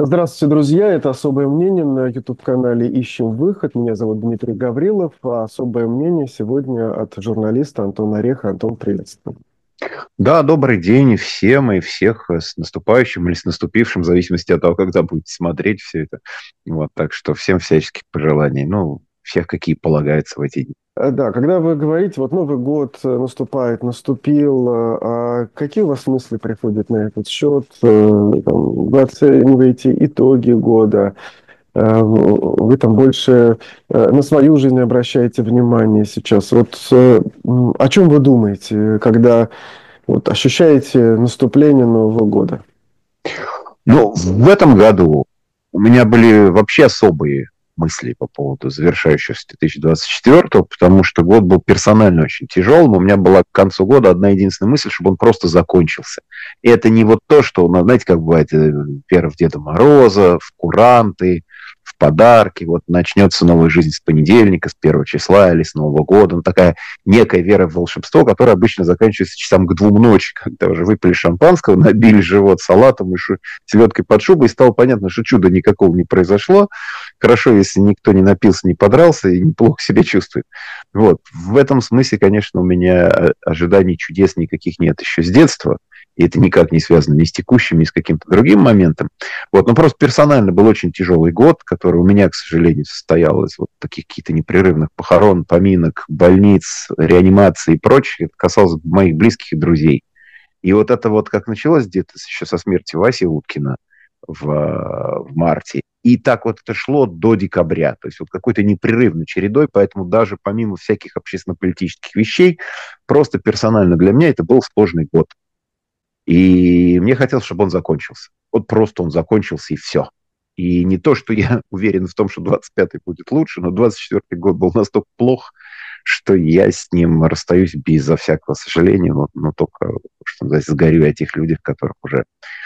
Здравствуйте, друзья. Это «Особое мнение» на YouTube-канале «Ищем выход». Меня зовут Дмитрий Гаврилов, а «Особое мнение» сегодня от журналиста Антона Ореха. Антон, приветствую. Да, добрый день всем и всех с наступающим или с наступившим, в зависимости от того, когда будете смотреть все это. Вот, так что всем всяческих пожеланий. Ну, всех, какие полагаются в эти дни. Да, когда вы говорите, вот Новый год наступает, наступил, какие у вас мысли приходят на этот счет? Вы оцениваете итоги года? Вы там больше на свою жизнь обращаете внимание сейчас? О чем вы думаете, когда вот ощущаете наступление Нового года? Ну, в этом году у меня были вообще особые мысли по поводу завершающегося 2024, потому что год был персонально очень тяжелым. У меня была к концу года одна единственная мысль, чтобы он просто закончился. И это не вот то, что, знаете, как бывает, вера в Деда Мороза, в куранты, в подарки. Вот начнется новая жизнь с понедельника, с 1 числа или с Нового года. Ну, такая некая вера в волшебство, которая обычно заканчивается часам к 2 ночи, когда уже выпили шампанского, набили живот салатом и селедкой под шубой, и стало понятно, что чуда никакого не произошло. Хорошо, если никто не напился, не подрался и неплохо себя чувствует. Вот. В этом смысле, конечно, у меня ожиданий чудес никаких нет еще с детства. И это никак не связано ни с текущим, ни с каким-то другим моментом. Вот. Но просто персонально был очень тяжелый год, который у меня, к сожалению, состоял из вот таких каких-то непрерывных похорон, поминок, больниц, реанимации и прочее. Это касалось моих близких и друзей. И вот это вот как началось где-то еще со смерти Васи Уткина в марте. И так вот это шло до декабря. То есть вот какой-то непрерывной чередой, поэтому даже помимо всяких общественно-политических вещей, просто персонально для меня это был сложный год. И мне хотелось, чтобы он закончился. Вот просто он закончился, и все. И не то, что я уверен в том, что 25-й будет лучше, но 24-й год был настолько плох, что я с ним расстаюсь безо всякого сожаления, но только, что называется, сгорю о тех людях, которых уже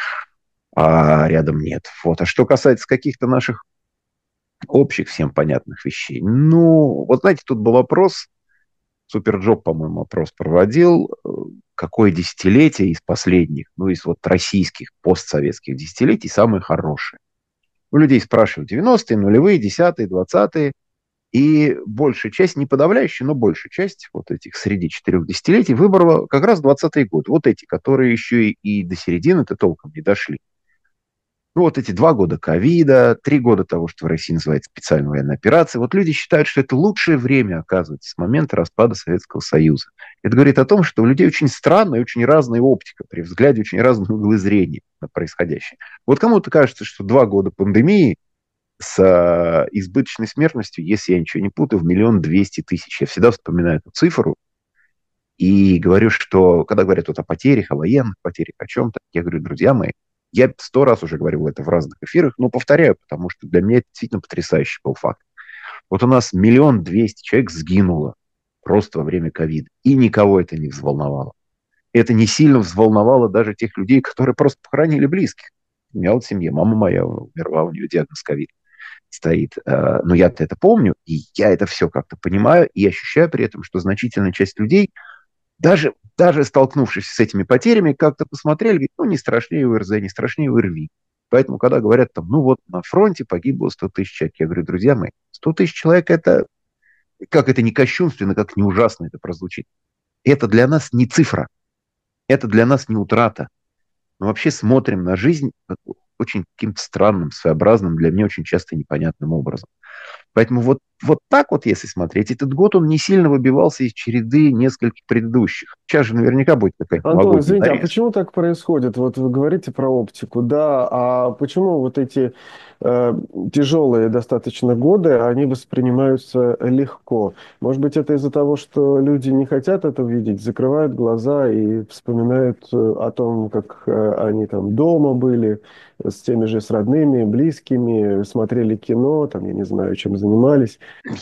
рядом нет. Вот. А что касается каких-то наших общих всем понятных вещей, ну, вот знаете, тут был вопрос, Суперджоп, по-моему, опрос проводил, какое десятилетие из последних, ну, из вот российских постсоветских десятилетий самое хорошее. У людей спрашивают 90-е, нулевые, 10-е, 20-е, и большая часть, не подавляющая, но большая часть вот этих среди 4 десятилетий выбрала как раз 20-й год. Вот эти, которые еще и до середины-то толком не дошли. Ну, вот эти 2 года ковида, 3 года того, что в России называется специальная военная операция, вот люди считают, что это лучшее время, оказывается, с момента распада Советского Союза. Это говорит о том, что у людей очень странная, очень разная оптика, при взгляде очень разные углы зрения на происходящее. Вот кому-то кажется, что 2 года пандемии с избыточной смертностью, если я ничего не путаю, в 1 200 000. Я всегда вспоминаю эту цифру и говорю, что когда говорят вот о потерях, о военных потерях, о чем-то, я говорю, друзья мои, я 100 раз уже говорил это в разных эфирах, но повторяю, потому что для меня это действительно потрясающий был факт. Вот у нас 1 200 000 человек сгинуло просто во время ковида, и никого это не взволновало. Это не сильно взволновало даже тех людей, которые просто похоронили близких. У меня вот в семье мама моя умерла, у нее диагноз ковид стоит. Но я-то это помню, и я это все как-то понимаю, и ощущаю при этом, что значительная часть людей даже столкнувшись с этими потерями, как-то посмотрели, говорят, ну, не страшнее УРЗ, не страшнее УРВИ. Поэтому, когда говорят там, ну вот на фронте погибло 100 000 человек, я говорю, друзья мои, 100 000 человек это, как это не кощунственно, как не ужасно это прозвучит. Это для нас не цифра, это для нас не утрата. Мы вообще смотрим на жизнь очень каким-то странным, своеобразным, для меня очень часто непонятным образом. Поэтому вот так вот, если смотреть, этот год он не сильно выбивался из череды нескольких предыдущих. Сейчас же наверняка будет какая-то Антон, новогодняя извините, а нарезка. почему так происходит? Вот вы говорите про оптику, да, а почему вот эти тяжелые достаточно годы, они воспринимаются легко? Может быть, это из-за того, что люди не хотят это видеть, закрывают глаза и вспоминают о том, как они там дома были, с теми же, с родными, близкими, смотрели кино, там, я не знаю, чем занимались.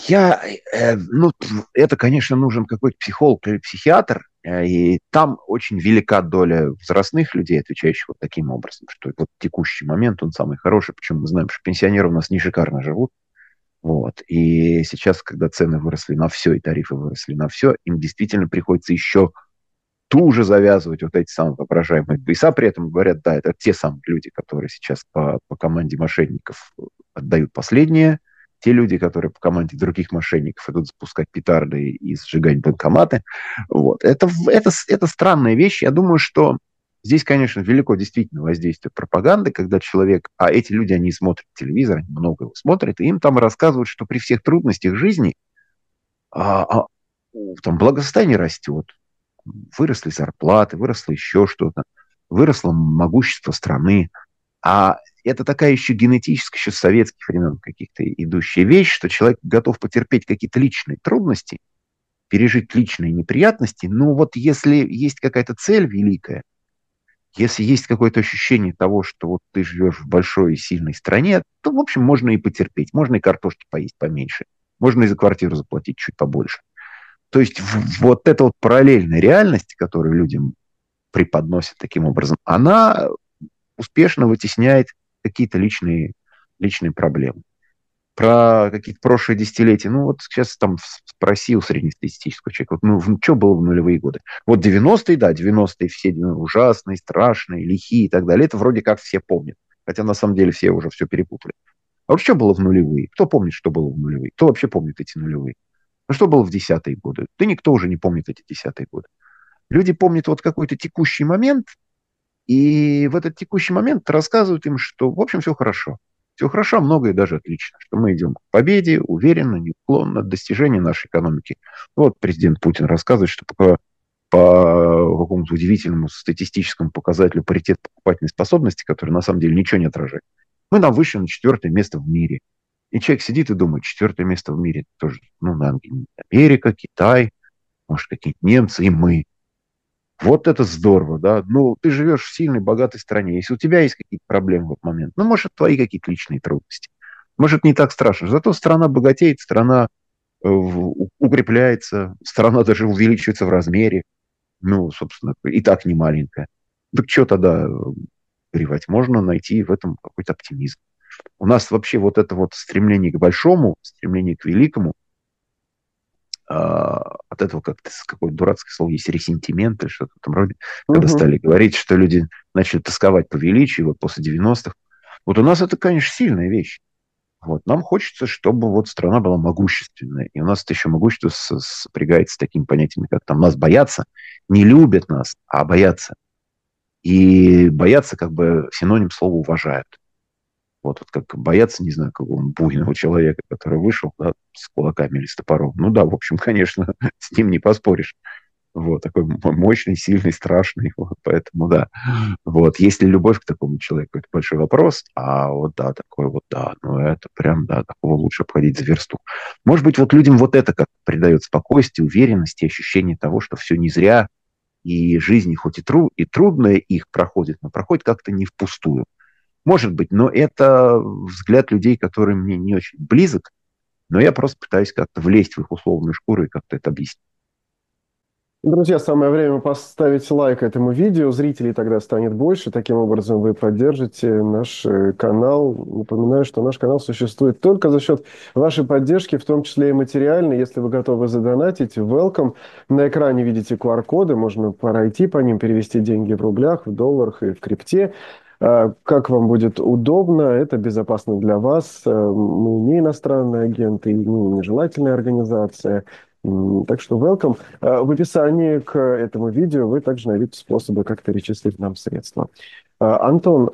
Ну, это, конечно, нужен какой-то психолог или психиатр, и там очень велика доля возрастных людей, отвечающих вот таким образом, что вот текущий момент, он самый хороший, причем мы знаем, что пенсионеры у нас не шикарно живут, вот, и сейчас, когда цены выросли на все, и тарифы выросли на все, им действительно приходится еще туже завязывать вот эти самые воображаемые пояса, при этом говорят, да, это те самые люди, которые сейчас по команде мошенников отдают последнее, те люди, которые по команде других мошенников идут запускать петарды и сжигать банкоматы. Вот. Это странная вещь. Я думаю, что здесь, конечно, велико действительно воздействие пропаганды, когда человек, а эти люди, они смотрят телевизор, они много его смотрят, и им там рассказывают, что при всех трудностях жизни а, а, там благосостояние растет, выросли зарплаты, выросло еще что-то, выросло могущество страны. А это такая еще генетическая, еще с советских времен каких-то идущая вещь, что человек готов потерпеть какие-то личные трудности, пережить личные неприятности, но вот если есть какая-то цель великая, если есть какое-то ощущение того, что вот ты живешь в большой и сильной стране, то, в общем, можно и потерпеть, можно и картошки поесть поменьше, можно и за квартиру заплатить чуть побольше. То есть вот эта вот параллельная реальность, которую людям преподносят таким образом, она успешно вытесняет какие-то личные проблемы. Про какие-то прошлые десятилетия, ну вот сейчас там спроси у среднестатистического человека, вот, ну что было в нулевые годы? Вот 90-е, да, 90-е все ужасные, страшные, лихие и так далее, это вроде как все помнят, хотя на самом деле все уже все перепутали. А вот что было в нулевые? Кто помнит, что было в нулевые? Кто вообще помнит эти нулевые? Ну что было в десятые годы? Да никто уже не помнит эти десятые годы. Люди помнят вот какой-то текущий момент, и в этот текущий момент рассказывают им, что, в общем, все хорошо. Все хорошо, многое даже отлично, что мы идем к победе, уверенно, неуклонно, достижению нашей экономики. Вот президент Путин рассказывает, что по какому-то удивительному статистическому показателю паритет покупательной способности, который на самом деле ничего не отражает, мы нам вышли на 4-е место в мире. И человек сидит и думает, 4-е место в мире тоже, ну, Америка, Китай, может, какие-то немцы и мы. Вот это здорово, да. Ну, ты живешь в сильной, богатой стране. Если у тебя есть какие-то проблемы в этот момент, ну, может, твои какие-то личные трудности. Может, не так страшно. Зато страна богатеет, страна укрепляется, страна даже увеличивается в размере. Ну, собственно, и так не маленькая. Так что тогда горевать? Можно найти в этом какой-то оптимизм. У нас вообще вот это вот стремление к большому, стремление к великому, от этого как-то какое-то дурацкое слово есть, ресентимент или что-то в этом роде, когда Угу. стали говорить, что люди начали тосковать по величию вот после 90-х. Вот у нас это, конечно, сильная вещь. Вот. Нам хочется, чтобы вот страна была могущественная. И у нас это еще могущество сопрягается с такими понятиями, как там нас боятся, не любят нас, а боятся. И боятся как бы синоним слова уважают. Вот как бояться, не знаю, какого буйного человека, который вышел, да, с кулаками или с топором. Ну да, в общем, конечно, с ним не поспоришь. Вот, такой мощный, сильный, страшный. Вот, поэтому да. Вот, есть ли любовь к такому человеку, это большой вопрос. А вот да, такой вот да, ну это прям, да, такого лучше обходить за версту. Может быть, вот людям вот это как придает спокойствие, уверенность и ощущение того, что все не зря, и жизнь хоть и трудная их проходит, но проходит как-то не впустую. Может быть, но это взгляд людей, который мне не очень близок, но я просто пытаюсь как-то влезть в их условную шкуру и как-то это объяснить. Друзья, самое время поставить лайк этому видео. Зрителей тогда станет больше. Таким образом, вы поддержите наш канал. Напоминаю, что наш канал существует только за счет вашей поддержки, в том числе и материальной. Если вы готовы задонатить, welcome. На экране видите QR-коды. Можно пройти по ним, перевести деньги в рублях, в долларах и в крипте. Как вам будет удобно, это безопасно для вас. Мы не иностранные агенты, не нежелательная организация. Так что welcome. В описании к этому видео вы также найдете способы как-то перечислить нам средства. Антон,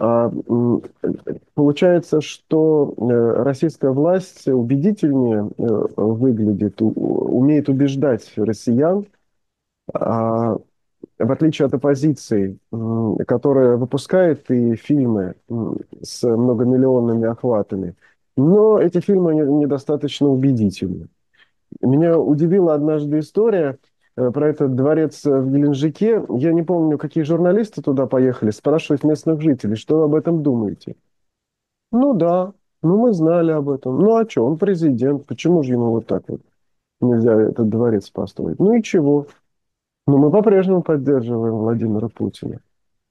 получается, что российская власть убедительнее выглядит, умеет убеждать россиян, а, в отличие от оппозиции, которая выпускает и фильмы с многомиллионными охватами, но эти фильмы недостаточно убедительны. Меня удивила однажды история про этот дворец в Геленджике. Я не помню, какие журналисты туда поехали, спрашивать местных жителей, что вы об этом думаете. Ну да, ну мы знали об этом. Ну а что, он президент, почему же ему вот так вот нельзя этот дворец построить? Ну и чего? Ну мы по-прежнему поддерживаем Владимира Путина.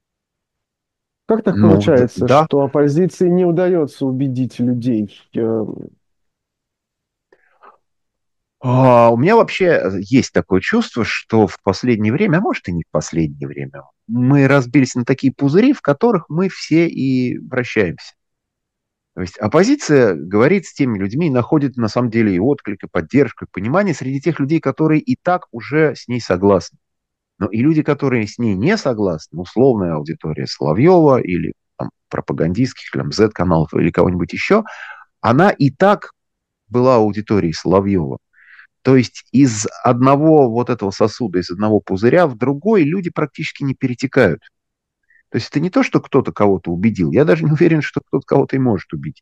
Как так Ну, получается, да, что оппозиции не удается убедить людей? У меня вообще есть такое чувство, что в последнее время, а может и не в последнее время, мы разбились на такие пузыри, в которых мы все и вращаемся. То есть оппозиция говорит с теми людьми и находит на самом деле и отклик, и поддержку, и понимание среди тех людей, которые и так уже с ней согласны. Но и люди, которые с ней не согласны, условная аудитория Соловьева или там, пропагандистских, или Z-каналов или кого-нибудь еще, она и так была аудиторией Соловьева. То есть из одного вот этого сосуда, из одного пузыря в другой люди практически не перетекают. То есть это не то, что кто-то кого-то убедил. Я даже не уверен, что кто-то кого-то и может убедить.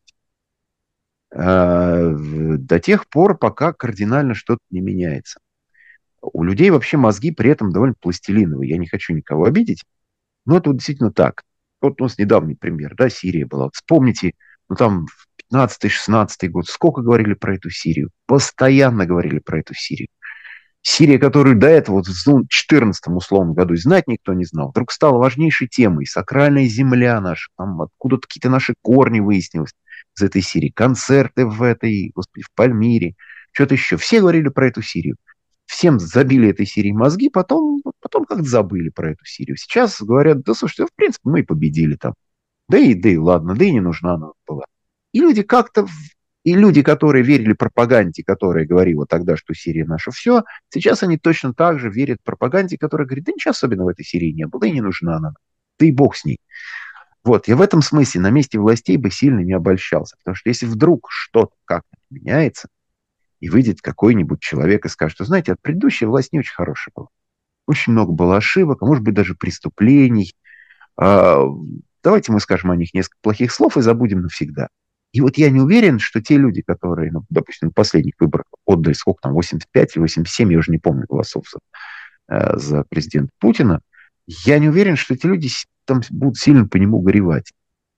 До тех пор, пока кардинально что-то не меняется. У людей вообще мозги при этом довольно пластилиновые. Я не хочу никого обидеть, но это вот действительно так. Вот у нас недавний пример, да, Сирия была. Вспомните, ну там в 15-16 год сколько говорили про эту Сирию. Постоянно говорили про эту Сирию. Сирия, которую до этого, вот в 2014 условном году знать никто не знал, вдруг стала важнейшей темой. Сакральная земля наша, там откуда-то какие-то наши корни выяснилось из этой Сирии. Концерты в этой, господи, в Пальмире, что-то еще. Все говорили про эту Сирию. Всем забили этой Сирии мозги, потом как-то забыли про эту Сирию. Сейчас говорят, да слушайте, в принципе, мы и победили там. Да и ладно, да и не нужна она была. И люди как-то, и люди, которые верили пропаганде, которая говорила тогда, что Сирия наша все, сейчас они точно так же верят пропаганде, которая говорит, да ничего особенного в этой Сирии не было, да и не нужна она. Да и бог с ней. Вот, я в этом смысле на месте властей бы сильно не обольщался. Потому что если вдруг что-то как-то меняется, и выйдет какой-нибудь человек и скажет, что, знаете, от предыдущей власти не очень хорошая была. Очень много было ошибок, а может быть даже преступлений. А, давайте мы скажем о них несколько плохих слов и забудем навсегда. И вот я не уверен, что те люди, которые, ну, допустим, на последних выборах отдали, сколько там, 85 или 87, я уже не помню голосов за президента Путина, я не уверен, что эти люди там будут сильно по нему горевать.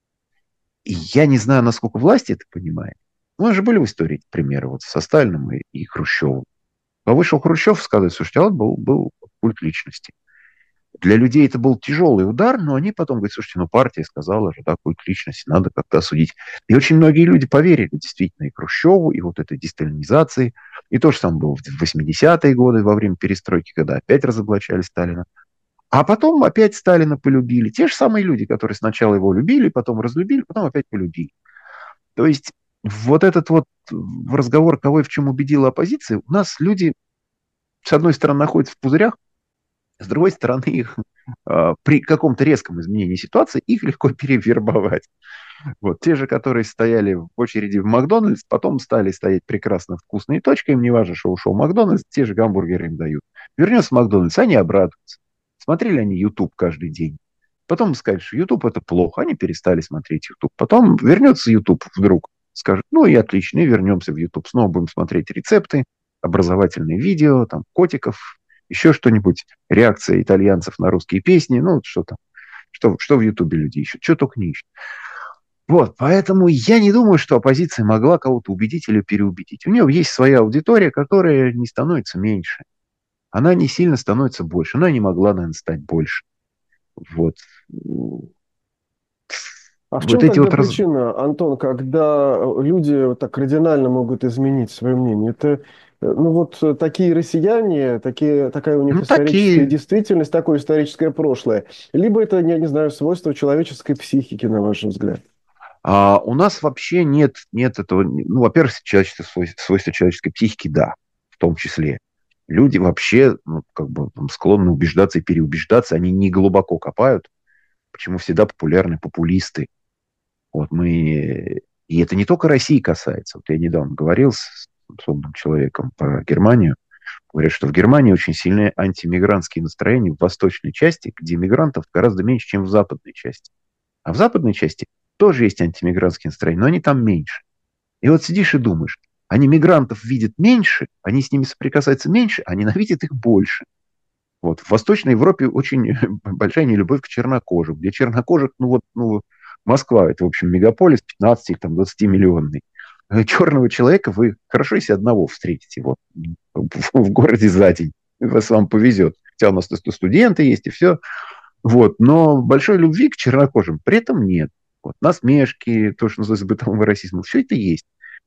И я не знаю, насколько власть это понимает. У нас же были в истории эти примеры вот со Сталиным и Хрущевым. А вышел Хрущев сказать, слушайте, а вот был культ личности. Для людей это был тяжелый удар, но они потом говорят, слушайте, ну партия сказала же, да, культ личности, надо как-то осудить. И очень многие люди поверили действительно и Хрущеву, и вот этой десталинизации. И то же самое было в 80-е годы во время перестройки, когда опять разоблачали Сталина. А потом опять Сталина полюбили. Те же самые люди, которые сначала его любили, потом разлюбили, потом опять полюбили. То есть вот этот вот разговор, кого и в чем убедила оппозиция, у нас люди, с одной стороны, находятся в пузырях, с другой стороны, их при каком-то резком изменении ситуации их легко перевербовать. Вот те же, которые стояли в очереди в Макдональдс, потом стали стоять прекрасно вкусные точки, им не важно, что ушел Макдональдс, те же гамбургеры им дают. Вернется Макдональдс, они обрадуются. Смотрели они YouTube каждый день. Потом скажут, что YouTube это плохо, они перестали смотреть YouTube. Потом вернется YouTube вдруг, скажет, ну и отлично, и вернемся в YouTube. Снова будем смотреть рецепты, образовательные видео, там, котиков, еще что-нибудь, реакция итальянцев на русские песни, ну, что там, что в Ютубе люди ищут, что только не ищут. Вот, поэтому я не думаю, что оппозиция могла кого-то убедить или переубедить. У нее есть своя аудитория, которая не становится меньше. Она не сильно становится больше. Она не могла, наверное, стать больше. Вот. А в Вот чем эти тогда вот причина, Антон, когда люди вот так кардинально могут изменить свое мнение? Это, ну вот такие россияне, такая у них ну, историческая такие. действительность, такое историческое прошлое. Либо это, я не знаю, свойство человеческой психики, на ваш взгляд. У нас вообще нет этого. Ну, во-первых, свойства человеческой психики, да, в том числе. Люди вообще, ну, как бы там, склонны убеждаться и переубеждаться, они не глубоко копают, почему всегда популярны популисты. Вот мы... И это не только России касается. Вот я недавно говорил с умным человеком про Германию. Говорят, что в Германии очень сильные антимигрантские настроения в восточной части, где мигрантов гораздо меньше, чем в западной части. А в западной части тоже есть антимигрантские настроения, но они там меньше. И вот сидишь и думаешь, они мигрантов видят меньше, они с ними соприкасаются меньше, а ненавидят их больше. Вот. В Восточной Европе очень большая нелюбовь к чернокожим, где чернокожих, Москва, это, в общем, мегаполис 15-20 миллионный. Черного человека вы хорошо, если одного встретите вот, в городе за день. Вас вам повезет. Хотя у нас студенты есть и все. Вот. Но большой любви к чернокожим при этом нет. Вот. Насмешки, то, что называется бытовым расизмом, все это есть.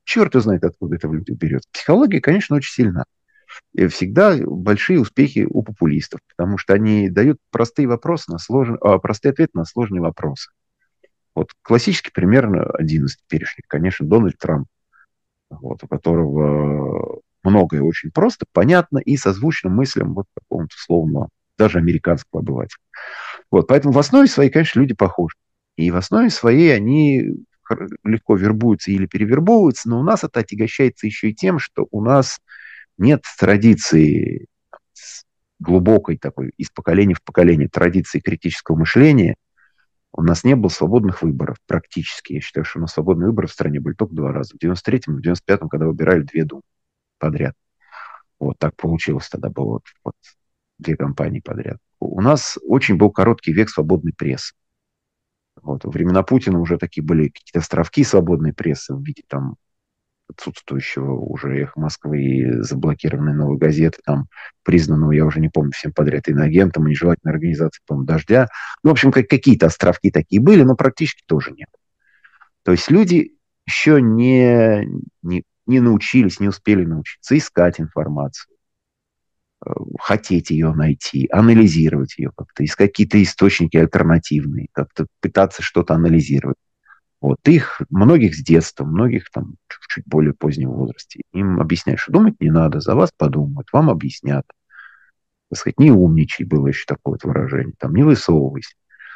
черт знает, откуда это в людях берется. Психология, конечно, очень сильна. И всегда большие успехи у популистов, потому что они дают простые вопросы на простые ответы на сложные вопросы. Вот классический пример один из теперешних, конечно, Дональд Трамп, вот, у которого многое очень просто, понятно и созвучно мыслям вот какого-то условного, даже американского обывателя. Вот, поэтому в основе своей, конечно, люди похожи. И в основе своей они легко вербуются или перевербовываются, но у нас это отягощается еще и тем, что у нас нет традиции глубокой такой, из поколения в поколение, традиции критического мышления. У нас не было свободных выборов практически. Я считаю, что у нас свободные выборы в стране были только два раза. В 93-м и в 95-м, когда выбирали две думы подряд. Вот так получилось тогда было. Вот две кампании подряд. У нас очень был короткий век свободной прессы. Вот. Во времена Путина уже такие были какие-то островки свободной прессы в виде там отсутствующего уже «Эхо Москвы» и заблокированной «Новой газеты», там, признанного, я уже не помню, всем подряд иноагентом, и нежелательной организацией, по-моему, «Дождя». Ну, в общем, какие-то островки такие были, но практически тоже нет. То есть люди еще не научились, не успели научиться искать информацию, хотеть ее найти, анализировать ее как-то, искать какие-то источники альтернативные, как-то пытаться что-то анализировать. Вот их, многих с детства, многих там в чуть более позднем возрасте. Им объясняют, что думать не надо, за вас подумают, вам объяснят. Так сказать, не умничай, было еще такое вот выражение, там, не высовывайся.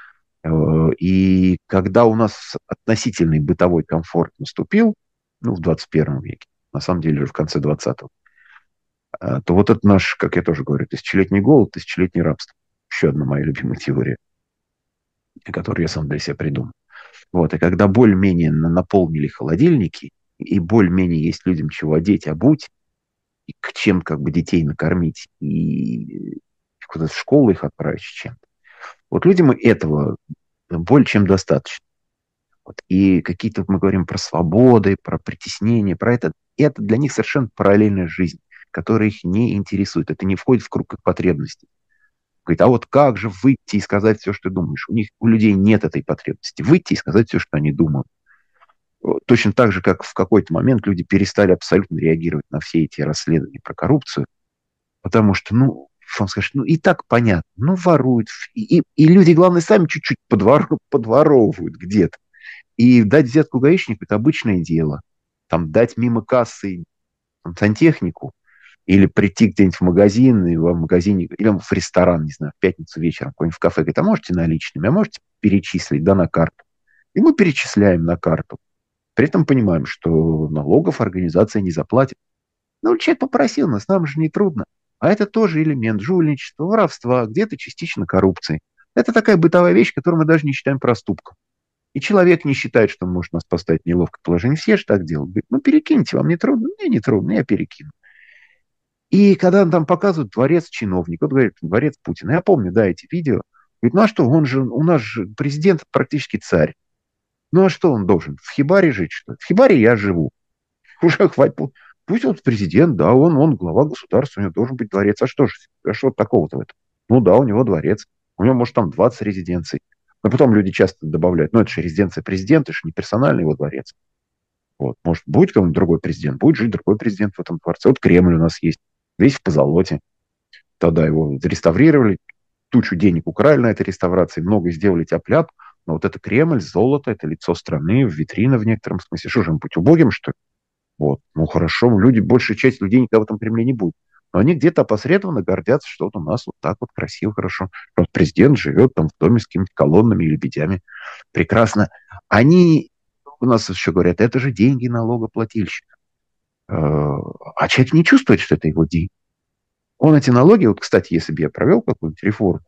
И когда у нас относительный бытовой комфорт наступил, ну, в 21 веке, на самом деле уже в конце 20-го, то вот это наш, как я тоже говорю, тысячелетний голод, тысячелетнее рабство. Еще одна моя любимая теория, которую я сам для себя придумал. Вот, и когда более-менее наполнили холодильники, и более-менее есть людям чего одеть, обуть, и к чем как бы детей накормить, и куда-то в школу их отправить с чем-то. Вот людям этого более чем достаточно. Вот. И какие-то, мы говорим про свободы, про притеснение, про это для них совершенно параллельная жизнь, которая их не интересует. Это не входит в круг их потребностей. Говорит, а вот как же выйти и сказать все, что думаешь? У людей нет этой потребности. Выйти и сказать все, что они думают. Точно так же, как в какой-то момент люди перестали абсолютно реагировать на все эти расследования про коррупцию, потому что, ну, он скажет, ну, и так понятно, ну, воруют. И люди, главное, сами чуть-чуть подворовывают где-то. И дать взятку гаишнику – это обычное дело. Там дать мимо кассы там, сантехнику или прийти где-нибудь в магазин, и в магазине, или в ресторан, не знаю, в пятницу вечером, какой-нибудь в кафе, говорит, а можете наличными, а можете перечислить, да, на карту. И мы перечисляем на карту. При этом понимаем, что налогов организация не заплатит. Ну, человек попросил нас, нам же не трудно. А это тоже элемент жульничества, воровства, где-то частично коррупции. Это такая бытовая вещь, которую мы даже не считаем проступком. И человек не считает, что он может нас поставить в неловкое положение. Все же так делают. Говорит, ну, перекиньте, вам не трудно? Мне не трудно, я перекину. И когда он там показывают дворец чиновник, вот говорит, дворец Путина. Я помню, да, эти видео. Говорит, ну а что, у нас же президент практически царь. Ну а что он должен? В хибаре жить, что ли? В хибаре я живу. Уже хватит. Пусть он президент, да, он глава государства, у него должен быть дворец. А что такого-то в этом? Ну да, у него дворец. У него, может, там 20 резиденций. Но потом люди часто добавляют, ну это же резиденция президента, это же не персональный его дворец. Вот. Может, будет кому-нибудь другой президент, будет жить другой президент в этом дворце. Вот Кремль у нас есть, весь в позолоте. Тогда его реставрировали, тучу денег украли на этой реставрации, много сделали тяп-ляп. Но вот это Кремль, золото, это лицо страны, витрина в некотором смысле. Что же им быть убогим, что ли? Вот. Ну хорошо, люди, большая часть людей никогда в этом Кремле не будет. Но они где-то опосредованно гордятся, что вот у нас вот так вот красиво, хорошо. Вот президент живет там в доме с какими-то колоннами и лебедями. Прекрасно. Они, у нас еще говорят, это же деньги налогоплательщика. А человек не чувствует, что это его деньги. Он эти налоги, вот, кстати, если бы я провел какую-нибудь реформу,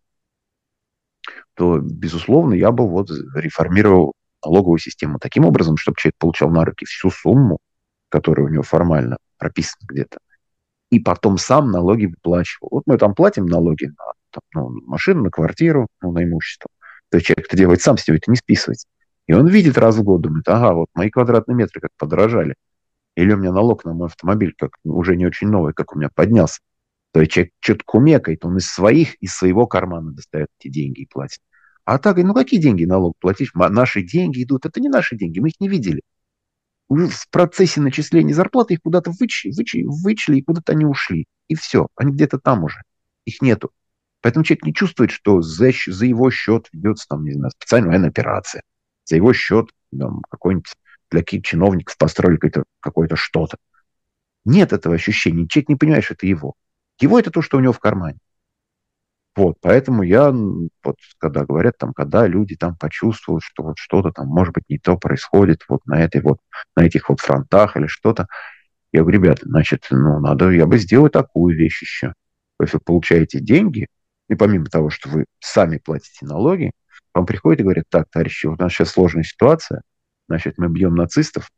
то, безусловно, я бы вот реформировал налоговую систему таким образом, чтобы человек получал на руки всю сумму, которая у него формально прописана где-то, и потом сам налоги выплачивал. Вот мы там платим налоги на там, ну, машину, на квартиру, ну, на имущество. То есть человек это делает сам, с него это не списывается. И он видит раз в год, думает, ага, вот мои квадратные метры как подорожали. Или у меня налог на мой автомобиль как уже не очень новый, как у меня поднялся. То есть человек что-то кумекает, он из своего кармана достает эти деньги и платит. А так, ну какие деньги налог платишь? Наши деньги идут. Это не наши деньги, мы их не видели. Уже в процессе начисления зарплаты их куда-то вычли, и куда-то они ушли. И все, они где-то там уже. Их нету. Поэтому человек не чувствует, что за его счет ведется там, не знаю, специальная военная операция. За его счет там, какой-нибудь для каких-то чиновников построили какое-то что-то. Нет этого ощущения. Человек не понимает, что это его. Его это то, что у него в кармане. Вот, поэтому я, вот, когда говорят, там, когда люди там почувствуют, что вот что-то там, может быть, не то происходит вот на этой вот, на этих вот фронтах или что-то, я говорю, ребята, значит, ну, надо, я бы сделал такую вещь еще. Если вы получаете деньги, и помимо того, что вы сами платите налоги, вам приходят и говорят, так, товарищи, вот у нас сейчас сложная ситуация, значит, мы бьем нацистов,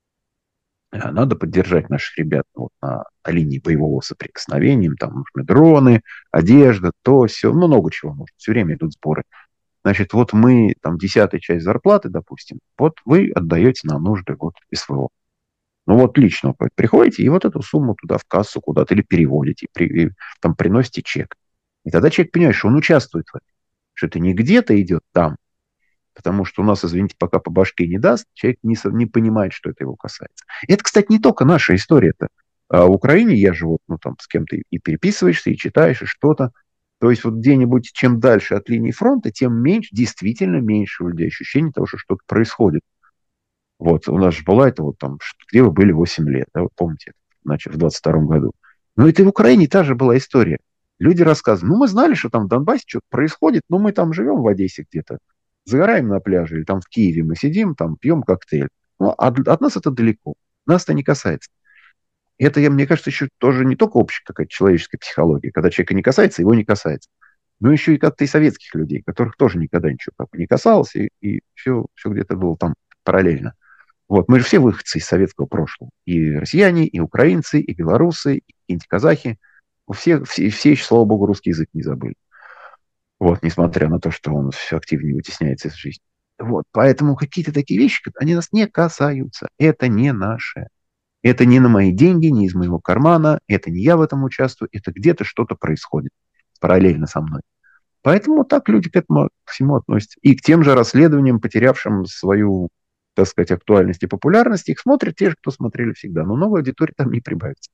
надо поддержать наших ребят вот на линии боевого соприкосновения. Им там нужны дроны, одежда, то, все. Ну, много чего нужно. Все время идут сборы. Значит, вот мы, там, 10-я часть зарплаты, допустим, вот вы отдаете на нужды вот СВО. Ну, вот лично вы приходите и вот эту сумму туда в кассу куда-то или переводите, и там приносите чек. И тогда человек понимает, что он участвует в этом. Что это не где-то идет там, потому что у нас, извините, пока по башке не даст, человек не понимает, что это его касается. И это, кстати, не только наша история-то. А в Украине я же вот, ну, там, с кем-то и переписываешься, и читаешь, и что-то. То есть вот где-нибудь, чем дальше от линии фронта, тем меньше, действительно меньше у людей ощущение того, что что-то происходит. Вот, у нас же была это вот там, где вы были 8 лет, да, вы помните, значит, в 22 году. Но это и в Украине та же была история. Люди рассказывают, ну, мы знали, что там в Донбассе что-то происходит, но мы там живем в Одессе где-то, загораем на пляже, или там в Киеве мы сидим, там пьем коктейль. Ну, от нас это далеко. Нас это не касается. И это, мне кажется, еще тоже не только общая какая-то человеческая психология, когда человека не касается, его не касается, но еще и как-то и советских людей, которых тоже никогда ничего как бы не касалось, и все где-то было там параллельно. Вот, мы же все выходцы из советского прошлого. И россияне, и украинцы, и белорусы, и казахи. Все еще, слава богу, русский язык не забыли. Вот, несмотря на то, что он все активнее вытесняется из жизни. Вот, поэтому какие-то такие вещи, они нас не касаются. Это не наше. Это не на мои деньги, не из моего кармана. Это не я в этом участвую. Это где-то что-то происходит параллельно со мной. Поэтому так люди к этому ко всему относятся. И к тем же расследованиям, потерявшим свою, так сказать, актуальность и популярность, их смотрят те же, кто смотрели всегда. Но новой аудитории там не прибавится.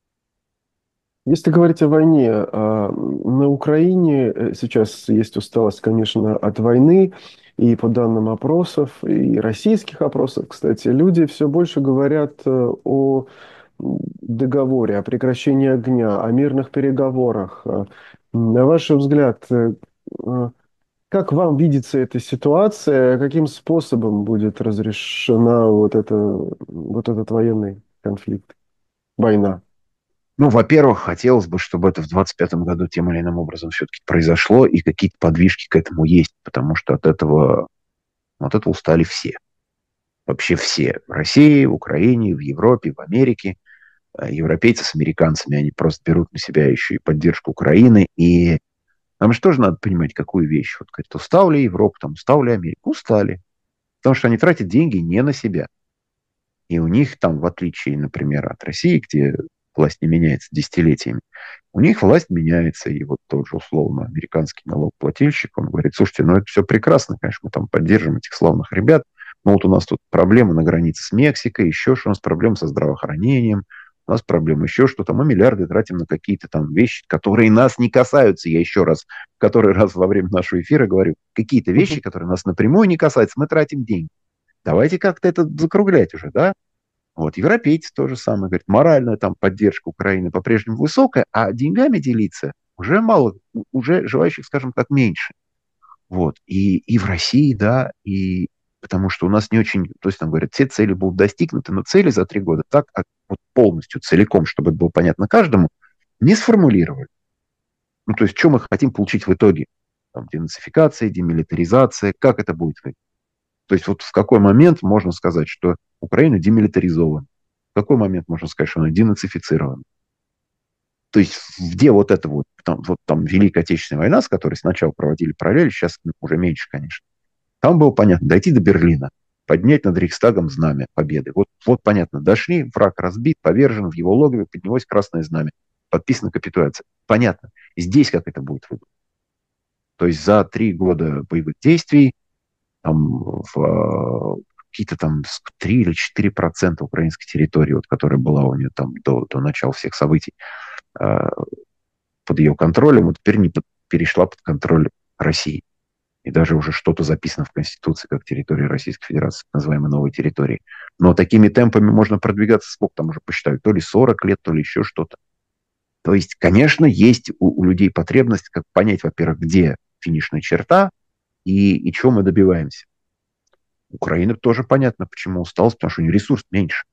Если говорить о войне, на Украине сейчас есть усталость, конечно, от войны, и по данным опросов, и российских опросов, кстати, люди все больше говорят о договоре, о прекращении огня, о мирных переговорах. На ваш взгляд, э, как вам видится эта ситуация, каким способом будет разрешена вот этот военный конфликт, война? Ну, во-первых, хотелось бы, чтобы это в 25-м году тем или иным образом все-таки произошло, и какие-то подвижки к этому есть, потому что от этого устали все. Вообще все. В России, в Украине, в Европе, в Америке. Европейцы с американцами, они просто берут на себя еще и поддержку Украины. И нам же тоже надо понимать, какую вещь. Вот, говорит, устал ли Европа, там, устал ли Америка? Устали. Потому что они тратят деньги не на себя. И у них там, в отличие, например, от России, где власть не меняется десятилетиями, у них власть меняется. И вот тот же условно американский налогоплательщик, он говорит, слушайте, ну это все прекрасно, конечно, мы там поддержим этих славных ребят, но вот у нас тут проблемы на границе с Мексикой, еще что у нас проблемы со здравоохранением, у нас проблемы еще что-то, мы миллиарды тратим на какие-то там вещи, которые нас не касаются. Я еще раз, в который раз во время нашего эфира говорю, какие-то вещи, которые нас напрямую не касаются, мы тратим деньги. Давайте как-то это закруглять уже, да? Вот, европейцы то же самое, говорят, моральная там поддержка Украины по-прежнему высокая, а деньгами делиться уже мало, уже желающих, скажем так, меньше. Вот, и в России, да, и потому что у нас не очень, то есть там говорят, все цели будут достигнуты, но цели за 3 года так вот полностью, целиком, чтобы это было понятно каждому, не сформулировали. Ну, то есть, что мы хотим получить в итоге? Там, денацификация, демилитаризация, как это будет выглядеть? То есть вот в какой момент можно сказать, что Украина демилитаризована? В какой момент можно сказать, что она денацифицирована? То есть где вот там Великая Отечественная война, с которой сначала проводили параллели, сейчас уже меньше, конечно. Там было понятно, дойти до Берлина, поднять над Рейхстагом знамя победы. Вот понятно, дошли, враг разбит, повержен, в его логове поднялось красное знамя, подписана капитуляция. Понятно. Здесь как это будет выглядеть? То есть за 3 года боевых действий там, в какие-то там 3 или 4% украинской территории, вот, которая была у нее там до начала всех событий, э, под ее контролем, вот теперь не перешла под контроль России. И даже уже что-то записано в Конституции как территория Российской Федерации, так называемой новой территории. Но такими темпами можно продвигаться, сколько там уже посчитаю, то ли 40 лет, то ли еще что-то. То есть, конечно, есть у людей потребность как понять, во-первых, где финишная черта и чего мы добиваемся. Украина тоже понятно, почему усталость, потому что у нее ресурс меньше.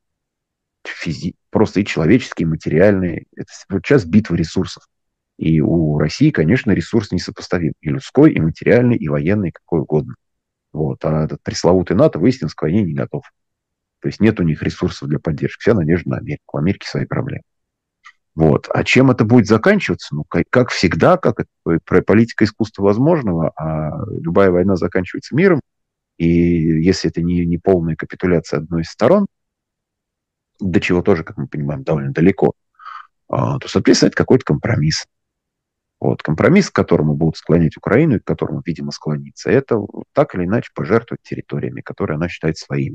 Просто и человеческие, и материальные. Это вот сейчас битва ресурсов. И у России, конечно, ресурс несопоставим. И людской, и материальный, и военный, и какой угодно. Вот. А этот пресловутый НАТО, выяснилось, к войне не готов. То есть нет у них ресурсов для поддержки. Вся надежда на Америку. У Америки свои проблемы. Вот. А чем это будет заканчиваться? Ну, как всегда, как это, политика искусства возможного, а любая война заканчивается миром. И если это не полная капитуляция одной из сторон, до чего тоже, как мы понимаем, довольно далеко, то, соответственно, это какой-то компромисс. Вот. Компромисс, к которому будут склонять Украину и к которому, видимо, склонится, это так или иначе пожертвовать территориями, которые она считает своими.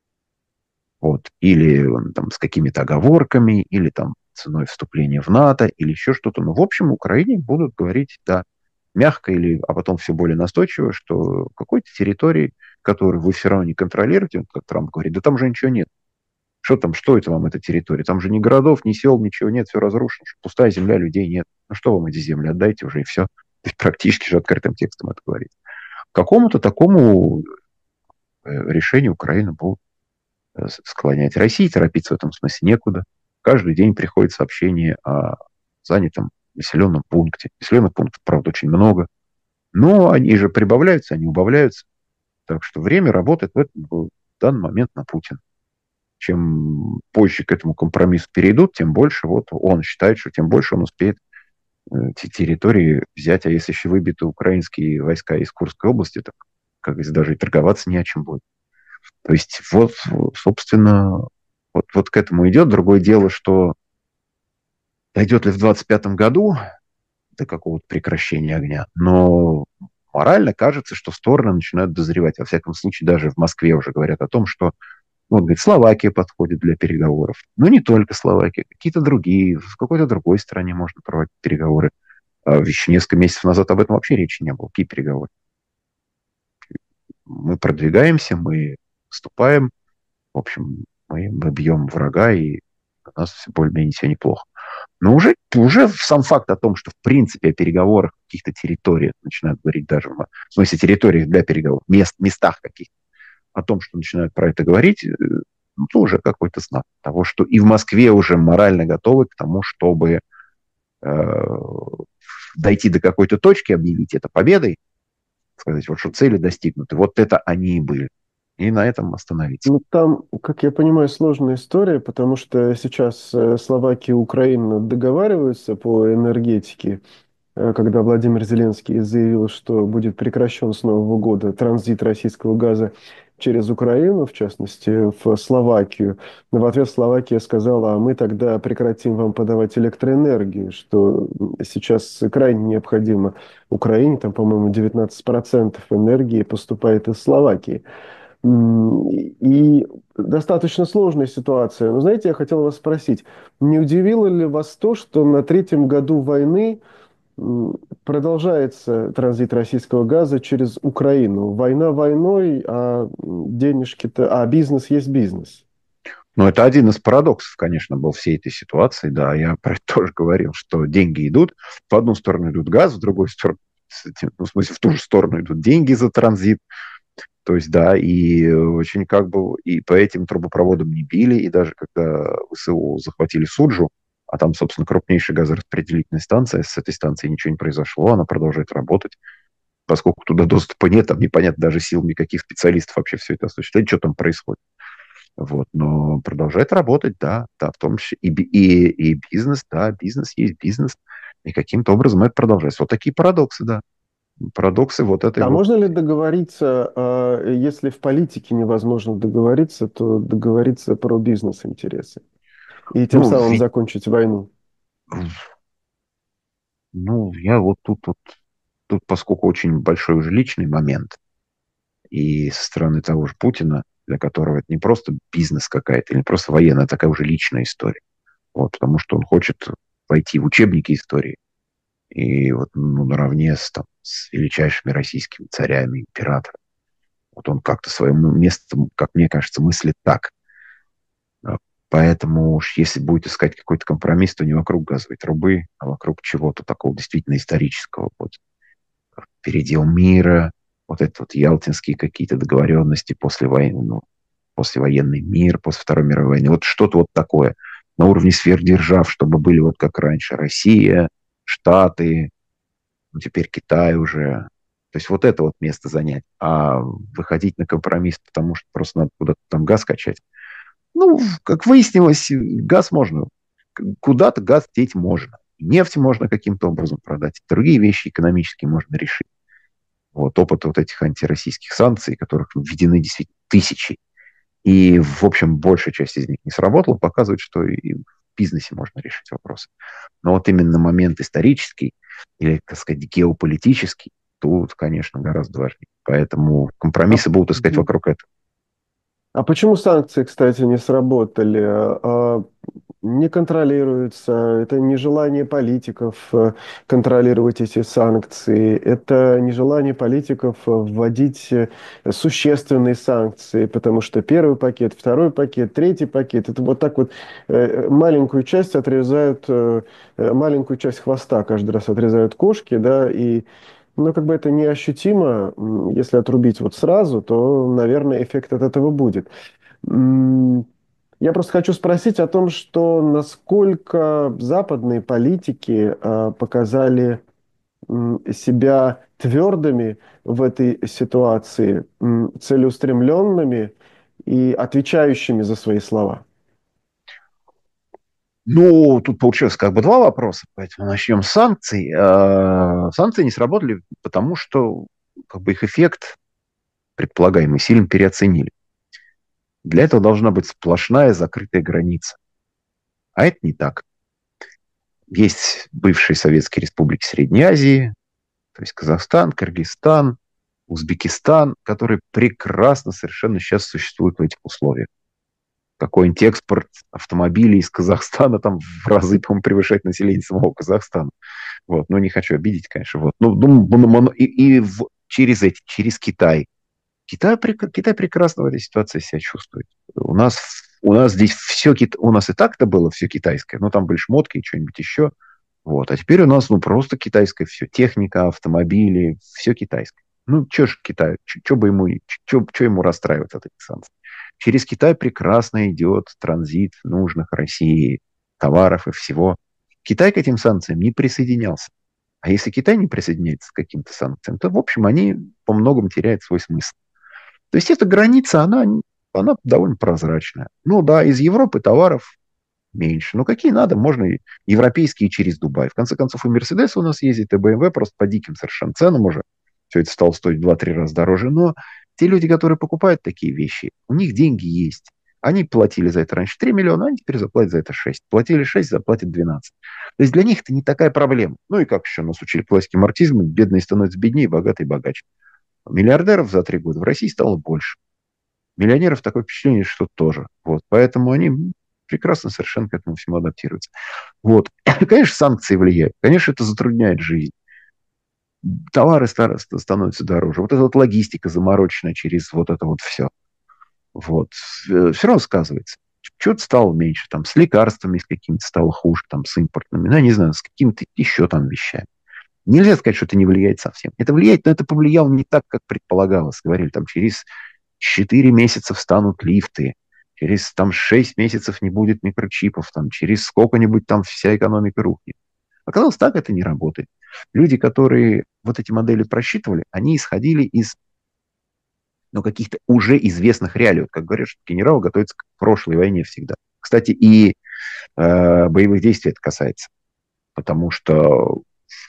Вот. Или там, с какими-то оговорками, или там ценой вступления в НАТО, или еще что-то. Но, в общем, Украине будут говорить, да, мягко, или, а потом все более настойчиво, что какой-то территории, которую вы все равно не контролируете, как Трамп говорит, да там же ничего нет. Что там, что это вам, эта территория? Там же ни городов, ни сел, ничего нет, все разрушено. Пустая земля, людей нет. Ну что вам эти земли, отдайте уже и все. Практически же открытым текстом это говорит. К какому-то такому решению Украина будет склонять. России торопиться в этом смысле некуда. Каждый день приходит сообщение о занятом населенном пункте. Населенных пунктов, правда, очень много. Но они же прибавляются, они убавляются. Так что время работает в данный момент на Путина. Чем позже к этому компромиссу перейдут, тем больше вот он считает, что тем больше он успеет эти территории взять. А если еще выбиты украинские войска из Курской области, так, как если даже и торговаться не о чем будет. То есть вот, собственно, вот к этому идет. Другое дело, что дойдет ли в 25 году до какого-то прекращения огня, но морально кажется, что стороны начинают дозревать. Во всяком случае, даже в Москве уже говорят о том, что вот, говорит, Словакия подходит для переговоров. Но не только Словакия, какие-то другие, в какой-то другой стране можно проводить переговоры. А еще несколько месяцев назад об этом вообще речи не было. Какие переговоры? Мы продвигаемся, мы выступаем, в общем, мы бьем врага, и у нас все более-менее все неплохо. Но уже сам факт о том, что в принципе о переговорах в каких-то территориях начинают говорить даже, в смысле территориях для переговоров, местах каких-то, о том, что начинают про это говорить, ну, то уже какой-то знак того, что и в Москве уже морально готовы к тому, чтобы э, дойти до какой-то точки, объявить это победой, сказать, вот что цели достигнуты, вот это они и были. И на этом остановиться. Ну, там, как я понимаю, сложная история, потому что сейчас Словакия и Украина договариваются по энергетике, когда Владимир Зеленский заявил, что будет прекращен с Нового года транзит российского газа через Украину, в частности, в Словакию. Но в ответ Словакия сказала, а мы тогда прекратим вам подавать электроэнергию, что сейчас крайне необходимо Украине. Там, по-моему, 19% энергии поступает из Словакии. И достаточно сложная ситуация. Но знаете, я хотел вас спросить, не удивило ли вас то, что на третьем году войны продолжается транзит российского газа через Украину? Война войной, а денежки-то, а бизнес есть бизнес. Но это один из парадоксов, конечно, был всей этой ситуации. Да, я про это тоже говорил, что деньги идут. В одну сторону идут газ, в другую сторону, ну, в смысле, в ту же сторону идут деньги за транзит. То есть, да, и очень как бы и по этим трубопроводам не били, и даже когда ВСУ захватили Суджу, а там, собственно, крупнейшая газораспределительная станция, с этой станцией ничего не произошло, она продолжает работать, поскольку туда доступа нет, там непонятно даже силами каких специалистов вообще все это осуществлять, что там происходит. Вот, но продолжает работать, да, да, в том числе и бизнес, да, бизнес есть бизнес, и каким-то образом это продолжается. Вот такие парадоксы, да, парадоксы вот этой А вот. можно ли договориться, если в политике невозможно договориться, то договориться про бизнес-интересы и тем Ну, самым закончить войну? ну, я вот тут, поскольку очень большой уже личный момент, и со стороны того же Путина, для которого это не просто бизнес какая-то, или не просто военная, а такая уже личная история. Вот, потому что он хочет войти в учебники истории и вот, ну, наравне с величайшими российскими царями, императорами. Вот он как-то своим местом, как мне кажется, мыслит так. А, Поэтому уж если будет искать какой-то компромисс, то не вокруг газовой трубы, а вокруг чего-то такого действительно исторического. Вот передел мира, вот это вот ялтинские какие-то договоренности после войны, ну, послевоенный мир, после Второй мировой войны. Вот что-то вот такое на уровне сверхдержав, чтобы были вот как раньше Россия, Штаты, ну, теперь Китай уже. То есть вот это вот место занять. А выходить на компромисс, потому что просто надо куда-то там газ качать. Ну, как выяснилось, газ можно. Куда-то газ деть можно. Нефть можно каким-то образом продать. Другие вещи экономические можно решить. Вот опыт вот этих антироссийских санкций, которых введены действительно тысячи, и, в общем, большая часть из них не сработала, показывает, что и в бизнесе можно решить вопросы. Но вот именно момент исторический или, так сказать, геополитический, тут, конечно, гораздо важнее. Поэтому А, компромиссы будут искать вокруг этого. а почему санкции, кстати, не сработали? Не контролируются, это нежелание политиков контролировать эти санкции, это нежелание политиков вводить существенные санкции, потому что первый пакет, второй пакет, третий пакет, это вот так вот маленькую часть отрезают, маленькую часть хвоста каждый раз отрезают кошки, да, и ну, как бы это неощутимо, если отрубить вот сразу, то, наверное, эффект от этого будет. М, Я просто хочу спросить о том, что насколько западные политики показали себя твердыми в этой ситуации, целеустремленными и отвечающими за свои слова. Ну, тут получилось как бы два вопроса, поэтому начнем с санкций. Санкции не сработали, потому что как бы их эффект предполагаемый сильно переоценили. Для этого должна быть сплошная закрытая граница. А это не так. Есть бывшие советские республики Средней Азии, то есть Казахстан, Кыргызстан, Узбекистан, которые прекрасно совершенно сейчас существуют в этих условиях. Какой-нибудь экспорт автомобилей из Казахстана там в разы, по-моему, превышает население самого Казахстана. Вот. Ну, не хочу обидеть, конечно. Вот. Ну, через Китай. Китай прекрасно в этой ситуации себя чувствует. У нас здесь все, у нас и так-то было все китайское, но там были шмотки и что-нибудь еще. Вот. А теперь у нас ну просто китайское все. Техника, автомобили, все китайское. Ну, что ж Китаю, что бы ему, что ему расстраивать от этих санкций? Через Китай прекрасно идет транзит нужных России товаров и всего. Китай к этим санкциям не присоединялся. А если Китай не присоединяется к каким-то санкциям, то, в общем, они по многому теряют свой смысл. То есть эта граница, она довольно прозрачная. Ну да, из Европы товаров меньше. Но какие надо, можно и европейские через Дубай. В конце концов, и Мерседес у нас ездит, и BMW просто по диким совершенно ценам уже. Все это стало стоить в 2-3 раза дороже. Но те люди, которые покупают такие вещи, у них деньги есть. Они платили за это раньше 3 миллиона, они теперь заплатят за это 6. Платили 6, заплатят 12. То есть для них это не такая проблема. Ну и как еще нас учили классике марксизма, бедные становятся беднее, богатые богаче. Миллиардеров за 3 года в России стало больше. Миллионеров такое впечатление, что тоже. Вот. Поэтому они прекрасно совершенно к этому всему адаптируются. Вот. Конечно, санкции влияют. Конечно, это затрудняет жизнь. Товары становятся дороже. Вот эта вот логистика замороченная через вот это вот все. Вот. Все равно сказывается. Чего-то стало меньше. Там с лекарствами с какими-то стало хуже. Там с импортными. Ну, я не знаю, с какими-то еще там вещами. Нельзя сказать, что это не влияет совсем. Это влияет, но это повлияло не так, как предполагалось. Говорили, там через 4 месяца встанут лифты, через там 6 месяцев не будет микрочипов, там, через сколько-нибудь там вся экономика рухнет. Оказалось, так это не работает. Люди, которые вот эти модели просчитывали, они исходили из ну, каких-то уже известных реалий. Вот, как говорят, что генерал готовится к прошлой войне всегда. Кстати, и боевых действий это касается. Потому что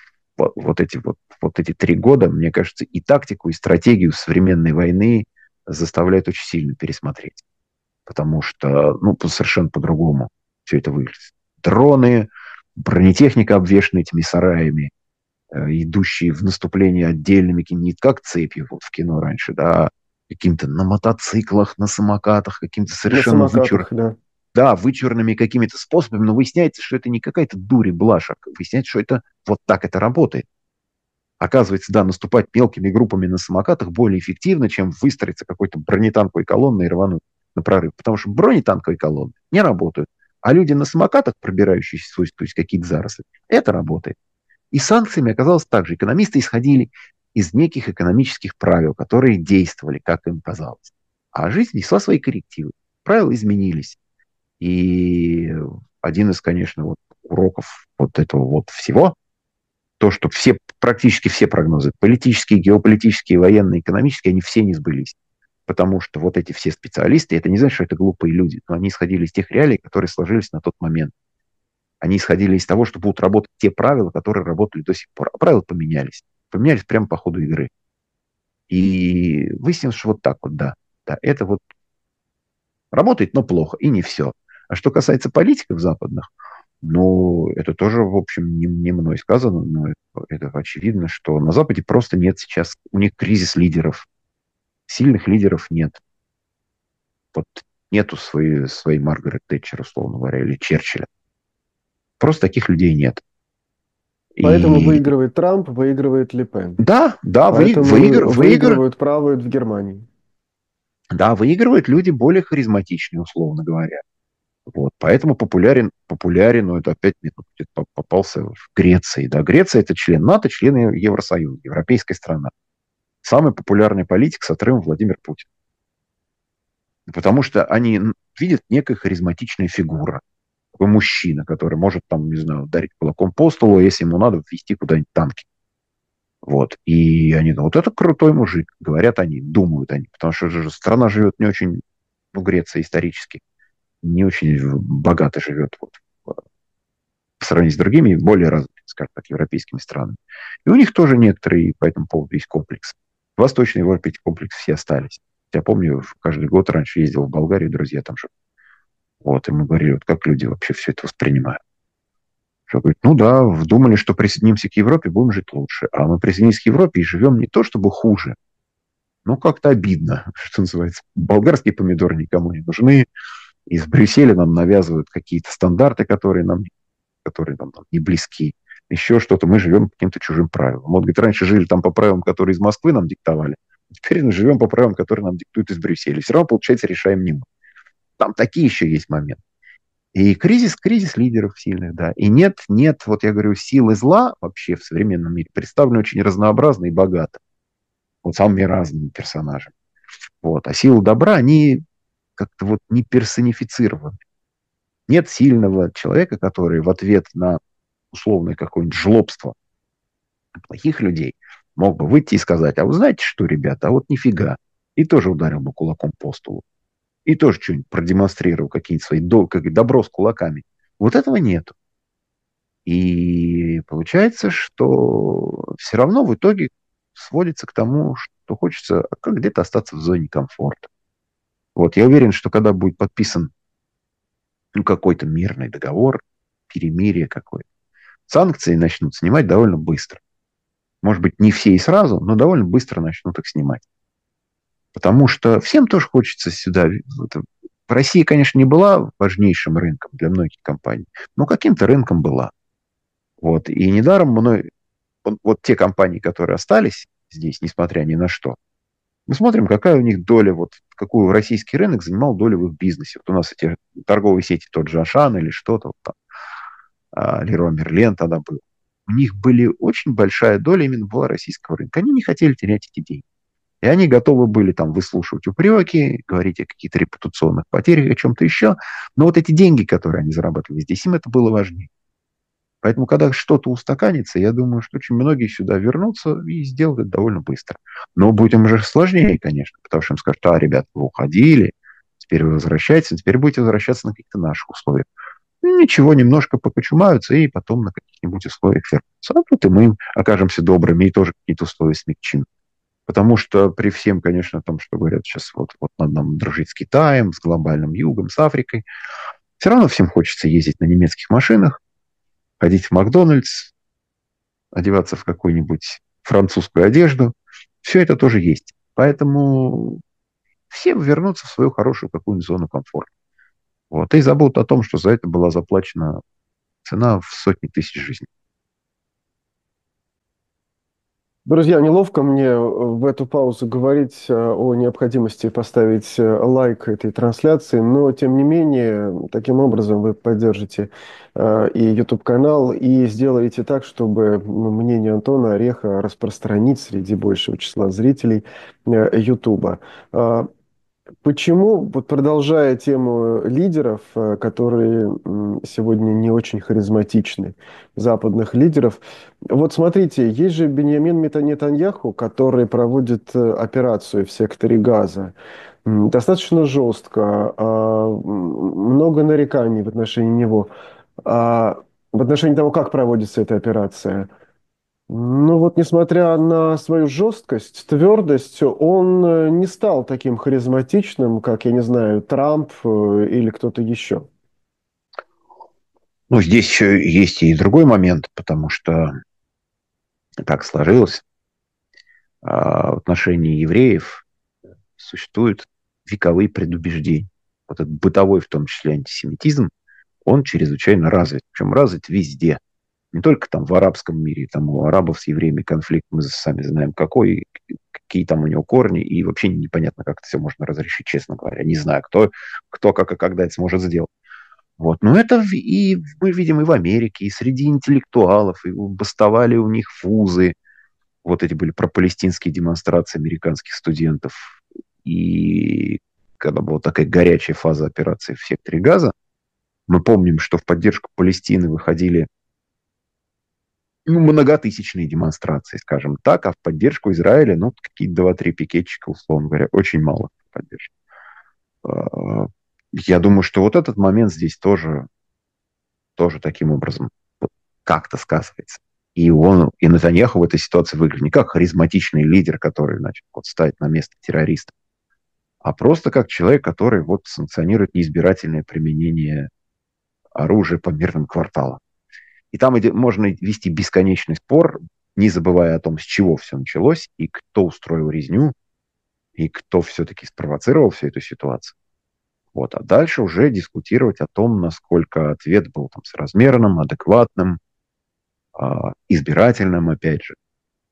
вот эти 3 года, мне кажется, и тактику, и стратегию современной войны заставляют очень сильно пересмотреть. Потому что, ну, совершенно по-другому все это выглядит. Дроны, бронетехника, обвешанная этими сараями, идущие в наступление отдельными, не как цепью вот в кино раньше, да, каким-то на мотоциклах, на самокатах, каким-то На совершенно самокатах, да. да, вычурными какими-то способами, но выясняется, что это не какая-то дурь и блажь, а выясняется, что это вот так это работает. Оказывается, да, наступать мелкими группами на самокатах более эффективно, чем выстроиться какой-то бронетанковой колонной и рвануть на прорыв. Потому что бронетанковые колонны не работают. А люди на самокатах, пробирающиеся сквозь какие-то заросли, это работает. И с санкциями оказалось так же. Экономисты исходили из неких экономических правил, которые действовали, как им казалось. А жизнь несла свои коррективы. Правила изменились. И один из, конечно, вот уроков вот этого вот всего, то, что практически все прогнозы, политические, геополитические, военные, экономические, они все не сбылись. Потому что вот эти все специалисты, это не значит, что это глупые люди, но они исходили из тех реалий, которые сложились на тот момент. Они исходили из того, что будут работать те правила, которые работали до сих пор. А правила поменялись. Поменялись прямо по ходу игры. И выяснилось, что вот так вот, да. Да, это вот работает, но плохо, и не все. А что касается политиков западных, ну, это тоже, в общем, не мной сказано, но это очевидно, что на Западе просто нет сейчас, у них кризис лидеров. Сильных лидеров нет. Вот нету своей Маргарет Тэтчер, условно говоря, или Черчилля. Просто таких людей нет. Поэтому И выигрывает Трамп, выигрывает Ле Пен. да, да, Поэтому выигрывают правые в Германии. да, выигрывают люди более харизматичные, условно говоря. Вот, поэтому популярен, но это опять мне тут где-то попался в Греции. Да, Греция это член НАТО, член Евросоюза, европейская страна. Самый популярный политик с отрывом Владимир Путин. Потому что они видят некая харизматичная фигура. Такой мужчина, который может там, не знаю, ударить кулаком по столу, а если ему надо, ввести куда-нибудь танки. Вот. И они говорят, вот это крутой мужик, говорят они, думают они. Потому что же страна живет не очень, ну, Греция исторически, не очень богато живет вот, по сравнению с другими, более развитыми, скажем так, европейскими странами. И у них тоже некоторые по этому поводу есть комплекс. В Восточной Европе эти комплексы все остались. Я помню, каждый год раньше ездил в Болгарию, друзья там же. Вот, и мы говорили, вот как люди вообще все это воспринимают. Что говорит, ну да, думали, что присоединимся к Европе, будем жить лучше. А мы присоединились к Европе и живем не то чтобы хуже, но как-то обидно, что называется. Болгарские помидоры никому не нужны. Из Брюсселя нам навязывают какие-то стандарты, которые нам не близки. Еще что-то. Мы живем по каким-то чужим правилам. Вот, говорит, раньше жили там по правилам, которые из Москвы нам диктовали. Теперь мы живем по правилам, которые нам диктуют из Брюсселя. Все равно, получается, решаем не мы. Там такие еще есть моменты. И кризис лидеров сильных, да. И нет, вот я говорю, силы зла вообще в современном мире представлены очень разнообразно и богато. Вот самыми разными персонажами. Вот. А силы добра, они как-то вот не персонифицированы. Нет сильного человека, который в ответ на условное какое-нибудь жлобство плохих людей мог бы выйти и сказать, а вы знаете что, ребята, а вот нифига. И тоже ударил бы кулаком по столу. И тоже что-нибудь продемонстрировал, какие-то свои как добро с кулаками. Вот этого нету. И получается, что все равно в итоге сводится к тому, что хочется как где-то остаться в зоне комфорта. Вот я уверен, что когда будет подписан какой-то мирный договор, перемирие какое-то, санкции начнут снимать довольно быстро. Может быть, не все и сразу, но довольно быстро начнут их снимать. Потому что всем тоже хочется сюда. Россия, конечно, не была важнейшим рынком для многих компаний, но каким-то рынком была. Вот. И недаром вот те компании, которые остались здесь, несмотря ни на что, мы смотрим, какая у них доля, вот какую российский рынок занимал долю в их бизнесе. Вот у нас эти торговые сети, тот же Ашан или что-то, вот там, Леруа Мерлен тогда был. У них были очень большая доля именно была российского рынка. Они не хотели терять эти деньги. И они готовы были там выслушивать упреки, говорить о каких-то репутационных потерях, о чем-то еще. Но вот эти деньги, которые они зарабатывали здесь, им это было важнее. Поэтому, когда что-то устаканится, я думаю, что очень многие сюда вернутся и сделают это довольно быстро. Но будет им уже сложнее, конечно, потому что им скажут, ребята, вы уходили, теперь вы возвращаетесь, теперь будете возвращаться на каких-то наших условиях. Ну, ничего, немножко покочумаются и потом на каких-нибудь условиях вернутся. А тут и мы окажемся добрыми и тоже какие-то условия смягчим. Потому что при всем, конечно, том, что говорят сейчас, вот надо нам дружить с Китаем, с глобальным югом, с Африкой, все равно всем хочется ездить на немецких машинах, ходить в Макдональдс, одеваться в какую-нибудь французскую одежду. Все это тоже есть. Поэтому всем вернуться в свою хорошую какую-нибудь зону комфорта. Вот. И забудут о том, что за это была заплачена цена в сотни тысяч жизней. Друзья, неловко мне в эту паузу говорить о необходимости поставить лайк этой трансляции, но тем не менее, таким образом вы поддержите и YouTube-канал, и сделаете так, чтобы мнение Антона Ореха распространить среди большего числа зрителей YouTube. Почему, вот продолжая тему лидеров, которые сегодня не очень харизматичны, западных лидеров, вот смотрите, есть же Биньямин Нетаньяху, который проводит операцию в секторе Газа. Достаточно жестко, много нареканий в отношении него, в отношении того, как проводится эта операция. Ну вот, несмотря на свою жесткость, твердость, он не стал таким харизматичным, как, я не знаю, Трамп или кто-то еще. Ну, здесь еще есть и другой момент, потому что так сложилось. В отношении евреев существуют вековые предубеждения. Вот этот бытовой, в том числе, антисемитизм, он чрезвычайно развит. Причем развит везде. Не только там в арабском мире, там у арабов с евреями конфликт, мы сами знаем какой, какие там у него корни, и вообще непонятно, как это все можно разрешить, честно говоря. Не знаю, кто как и когда это сможет сделать. Вот. Но это и мы видим и в Америке, и среди интеллектуалов, и бастовали у них вузы. Вот эти были пропалестинские демонстрации американских студентов. И когда была такая горячая фаза операции в секторе Газа, мы помним, что в поддержку Палестины выходили многотысячные демонстрации, скажем так, а в поддержку Израиля, какие-то 2-3 пикетчика, условно говоря, очень мало поддержки. Я думаю, что вот этот момент здесь тоже таким образом как-то сказывается. И Нетаньяху в этой ситуации выглядит не как харизматичный лидер, который, значит, ставит на место террориста, а просто как человек, который санкционирует неизбирательное применение оружия по мирным кварталам. И там можно вести бесконечный спор, не забывая о том, с чего все началось, и кто устроил резню, и кто все-таки спровоцировал всю эту ситуацию. Вот. А дальше уже дискутировать о том, насколько ответ был там соразмерным, адекватным, избирательным, опять же.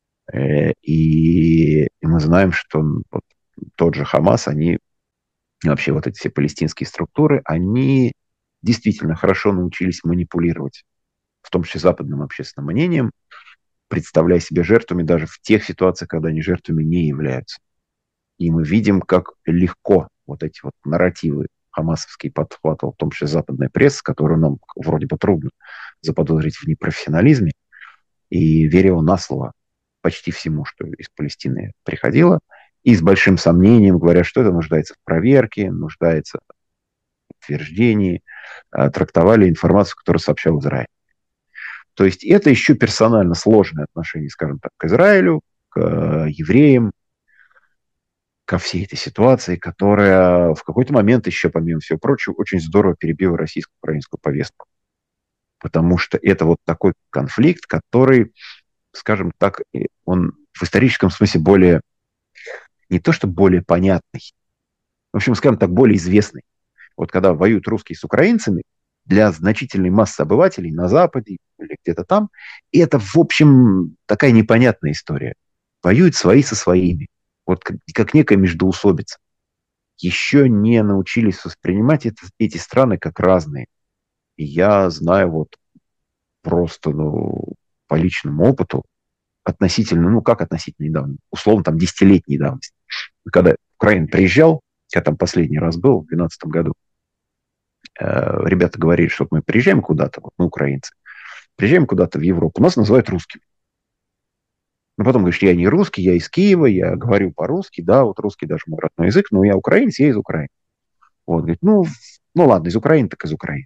И мы знаем, что тот же Хамас, вообще вот эти все палестинские структуры, они действительно хорошо научились манипулировать, в том числе западным общественным мнением, представляя себя жертвами даже в тех ситуациях, когда они жертвами не являются. И мы видим, как легко вот эти нарративы хамасовские подхватывал, в том числе западная пресса, которую нам вроде бы трудно заподозрить в непрофессионализме, и верила на слово почти всему, что из Палестины приходило, и с большим сомнением говоря, что это нуждается в проверке, нуждается в утверждении, трактовали информацию, которую сообщал Израиль. То есть это еще персонально сложное отношение, скажем так, к Израилю, к евреям, ко всей этой ситуации, которая в какой-то момент еще, помимо всего прочего, очень здорово перебила российско-украинскую повестку. Потому что это такой конфликт, который, скажем так, он в историческом смысле более, не то что более понятный, в общем, скажем так, более известный. Вот когда воюют русские с украинцами, для значительной массы обывателей на Западе или где-то там, это, в общем, такая непонятная история. Воюют свои со своими. Вот как некая междоусобица. Еще не научились воспринимать эти страны как разные. И я знаю просто по личному опыту относительно, как относительно недавно, условно там 10-летней давности. Когда Украина приезжал, я там последний раз был в 2012 году, ребята говорили, что мы приезжаем куда-то, мы украинцы, приезжаем куда-то в Европу, нас называют русскими. Но потом говоришь, я не русский, я из Киева, я говорю по-русски, да, русский даже мой родной язык, но я украинец, я из Украины. Говорит, ну ладно, из Украины, так из Украины.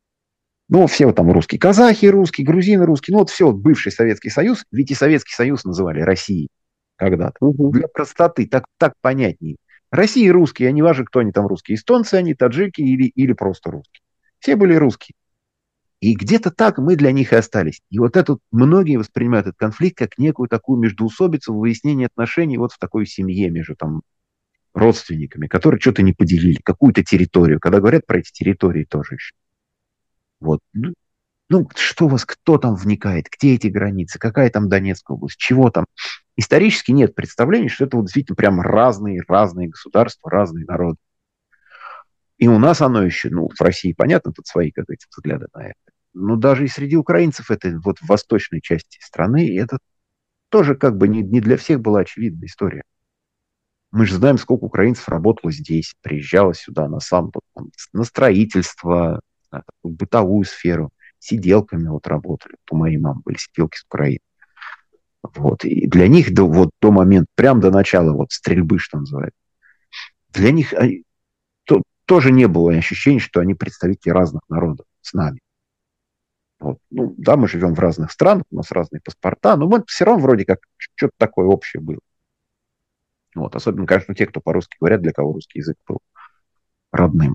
Все там русские, казахи русские, грузины русские, все бывший Советский Союз, ведь и Советский Союз называли Россией когда-то. Угу. Для простоты, так понятнее. Россия русские, а не важно, кто они там русские, эстонцы они, таджики или просто русские. Все были русские. И где-то так мы для них и остались. И многие воспринимают этот конфликт как некую такую междоусобицу, выяснение отношений в такой семье между там родственниками, которые что-то не поделили, какую-то территорию. Когда говорят про эти территории тоже еще. Вот. Ну, что у вас, кто там вникает, где эти границы, какая там Донецкая область, чего там. Исторически нет представления, что это вот действительно прям разные государства, разные народы. И у нас оно еще, ну, в России, понятно, тут свои, как эти взгляды на это. Но даже и среди украинцев это вот в восточной части страны, это тоже как бы не для всех была очевидная история. Мы же знаем, сколько украинцев работало здесь, приезжало сюда на сам, там, на строительство, на такую бытовую сферу, сиделками вот работали. Вот у моей мамы были сиделки с Украины. Вот. И для них вот до момента, прям до начала вот стрельбы, что называется, для них тоже не было ощущения, что они представители разных народов с нами. Вот. Ну, да, мы живем в разных странах, у нас разные паспорта, но мы все равно вроде как что-то такое общее было. Вот. Особенно, конечно, те, кто по-русски говорят, для кого русский язык был родным.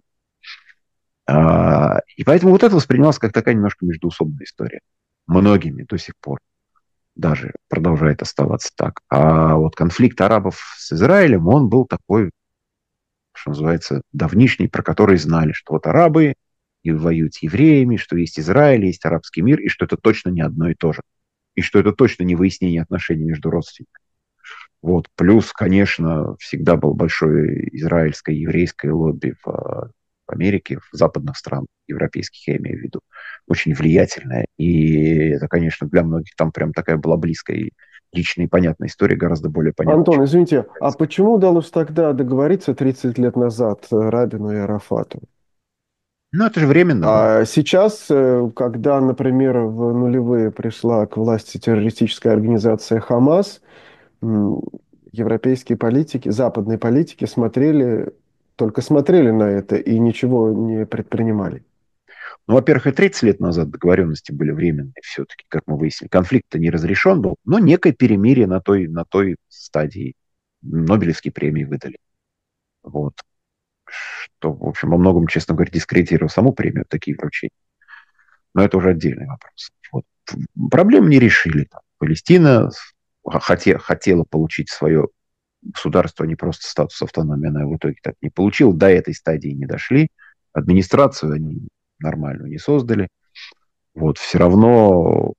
И поэтому вот это воспринималось как такая немножко междоусобная история. Многими до сих пор даже продолжает оставаться так. А вот конфликт арабов с Израилем, он был такой, что называется, давнишний, про который знали, что вот арабы и воюют с евреями, что есть Израиль, есть арабский мир, и что это точно не одно и то же. И что это точно не выяснение отношений между родственниками. Вот. Плюс, конечно, всегда было большое израильское и еврейское лобби в Америке, в западных странах, европейских, я имею в виду, очень влиятельное. И это, конечно, для многих там прям такая была близкая и личная и понятная история, гораздо более понятная, чем Антон, извините, а украинская. почему удалось тогда договориться 30 лет назад Рабину и Арафату? Ну, это же временно было. А сейчас, когда, например, в нулевые пришла к власти террористическая организация Хамас, м, европейские политики, западные политики смотрели, только смотрели на это и ничего не предпринимали. Ну, во-первых, и 30 лет назад договоренности были временные все-таки, как мы выяснили. Конфликт-то не разрешен был, но некое перемирие на той стадии. Нобелевские премии выдали. Вот. Что, в общем, во многом, честно говоря, дискредитировало саму премию, такие вручения. Но это уже отдельный вопрос. Вот. Проблем не решили. Там. Палестина хотела получить свое государство, а не просто статус автономии. Она в итоге так не получила. До этой стадии не дошли. Администрацию они нормальную не создали. Вот. Все равно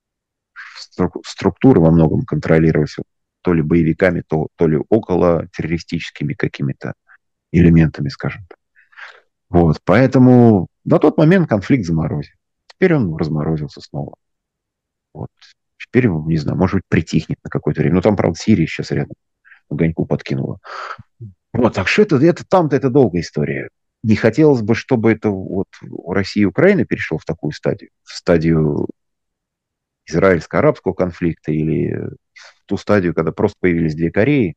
структуры во многом контролировались то ли боевиками, то ли около террористическими какими-то элементами, скажем так. Вот, поэтому на тот момент конфликт заморозил. Теперь он разморозился снова. Вот. Теперь, не знаю, может быть, притихнет на какое-то время. Ну, там, правда, Сирия сейчас рядом огоньку подкинула. Вот, так что это там-то это долгая история. Не хотелось бы, чтобы это вот у России и Украины перешло в такую стадию, в стадию израильско-арабского конфликта или в ту стадию, когда просто появились две Кореи,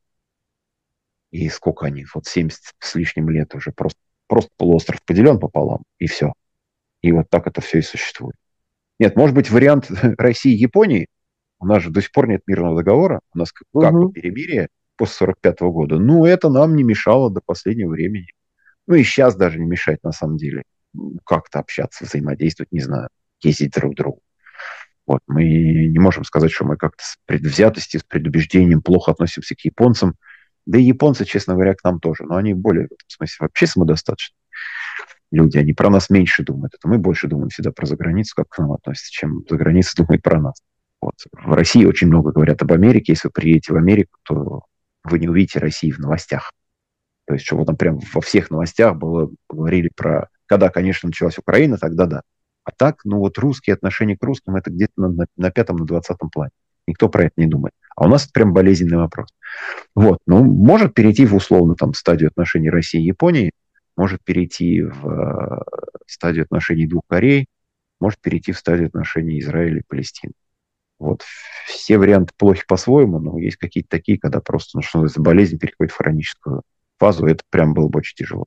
и сколько они, вот 70 с лишним лет уже просто полуостров поделен пополам, и все. И вот так это все и существует. Нет, может быть, вариант России и Японии. У нас же до сих пор нет мирного договора. У нас как бы Мгм. перемирие после 45 года. Ну, это нам не мешало до последнего времени. Ну, и сейчас даже не мешает, на самом деле. Как-то общаться, взаимодействовать, не знаю, ездить друг к другу. Вот. Мы не можем сказать, что мы как-то с предвзятостью, с предубеждением плохо относимся к японцам. Да и японцы, честно говоря, к нам тоже. Но они более, в этом смысле, вообще самодостаточны люди, они про нас меньше думают. Это мы больше думаем всегда про заграницу, как к нам относятся, чем за границей думает про нас. Вот. В России очень много говорят об Америке. Если вы приедете в Америку, то вы не увидите России в новостях. То есть, что вот там прям во всех новостях было, говорили про... Когда, конечно, началась Украина, тогда да. А так, ну вот русские отношения к русским, это где-то на пятом, на 20-м плане. Никто про это не думает. А у нас это прям болезненный вопрос. Вот, ну, может перейти в условно там стадию отношений России и Японии, может перейти в стадию отношений двух Корей, может перейти в стадию отношений Израиля и Палестины. Вот. Все варианты плохи по-своему, но есть какие-то такие, когда просто, ну, что называется, болезнь переходит в хроническую фазу, это прям было бы очень тяжело.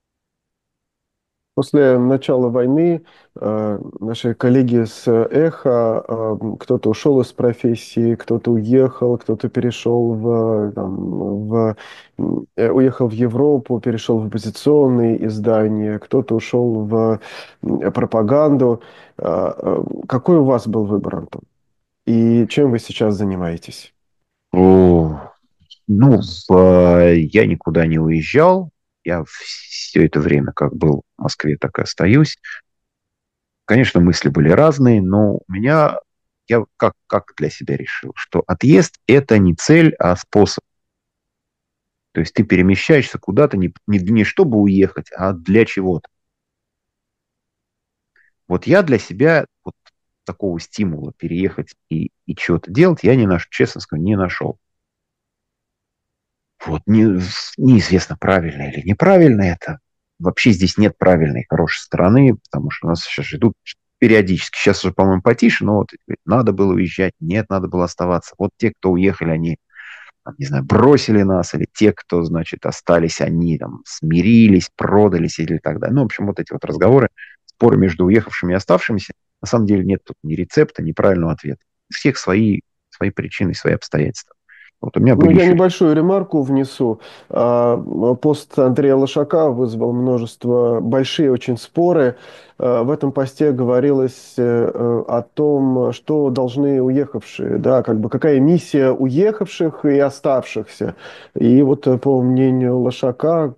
После начала войны наши коллеги с «Эхо», кто-то ушел из профессии, кто-то уехал, кто-то перешел уехал в Европу, перешел в оппозиционные издания, кто-то ушел в пропаганду. Какой у вас был выбор, Антон? И чем вы сейчас занимаетесь? О, Я никуда не уезжал. Я все это время как был в Москве, так и остаюсь. Конечно, мысли были разные, но я как для себя решил, что отъезд – это не цель, а способ. То есть ты перемещаешься куда-то не чтобы уехать, а для чего-то. Вот я для себя вот такого стимула переехать и что-то делать я не нашел, честно скажу, не нашел. Вот неизвестно, правильно или неправильно это. Вообще здесь нет правильной и хорошей стороны, потому что у нас сейчас идут периодически. Сейчас уже, по-моему, потише, но вот надо было уезжать, нет, надо было оставаться. Вот те, кто уехали, они, там, не знаю, бросили нас, или те, кто, значит, остались, они там смирились, продались или так далее. Ну, в общем, вот эти вот разговоры, споры между уехавшими и оставшимися, на самом деле нет тут ни рецепта, ни правильного ответа. У всех свои причины, свои обстоятельства. Вот у меня Ну, были я еще... небольшую ремарку внесу. Пост Андрея Лошака вызвал множество, большие очень споры. В этом посте говорилось о том, что должны уехавшие, да, как бы какая миссия уехавших и оставшихся. И вот по мнению Лошака,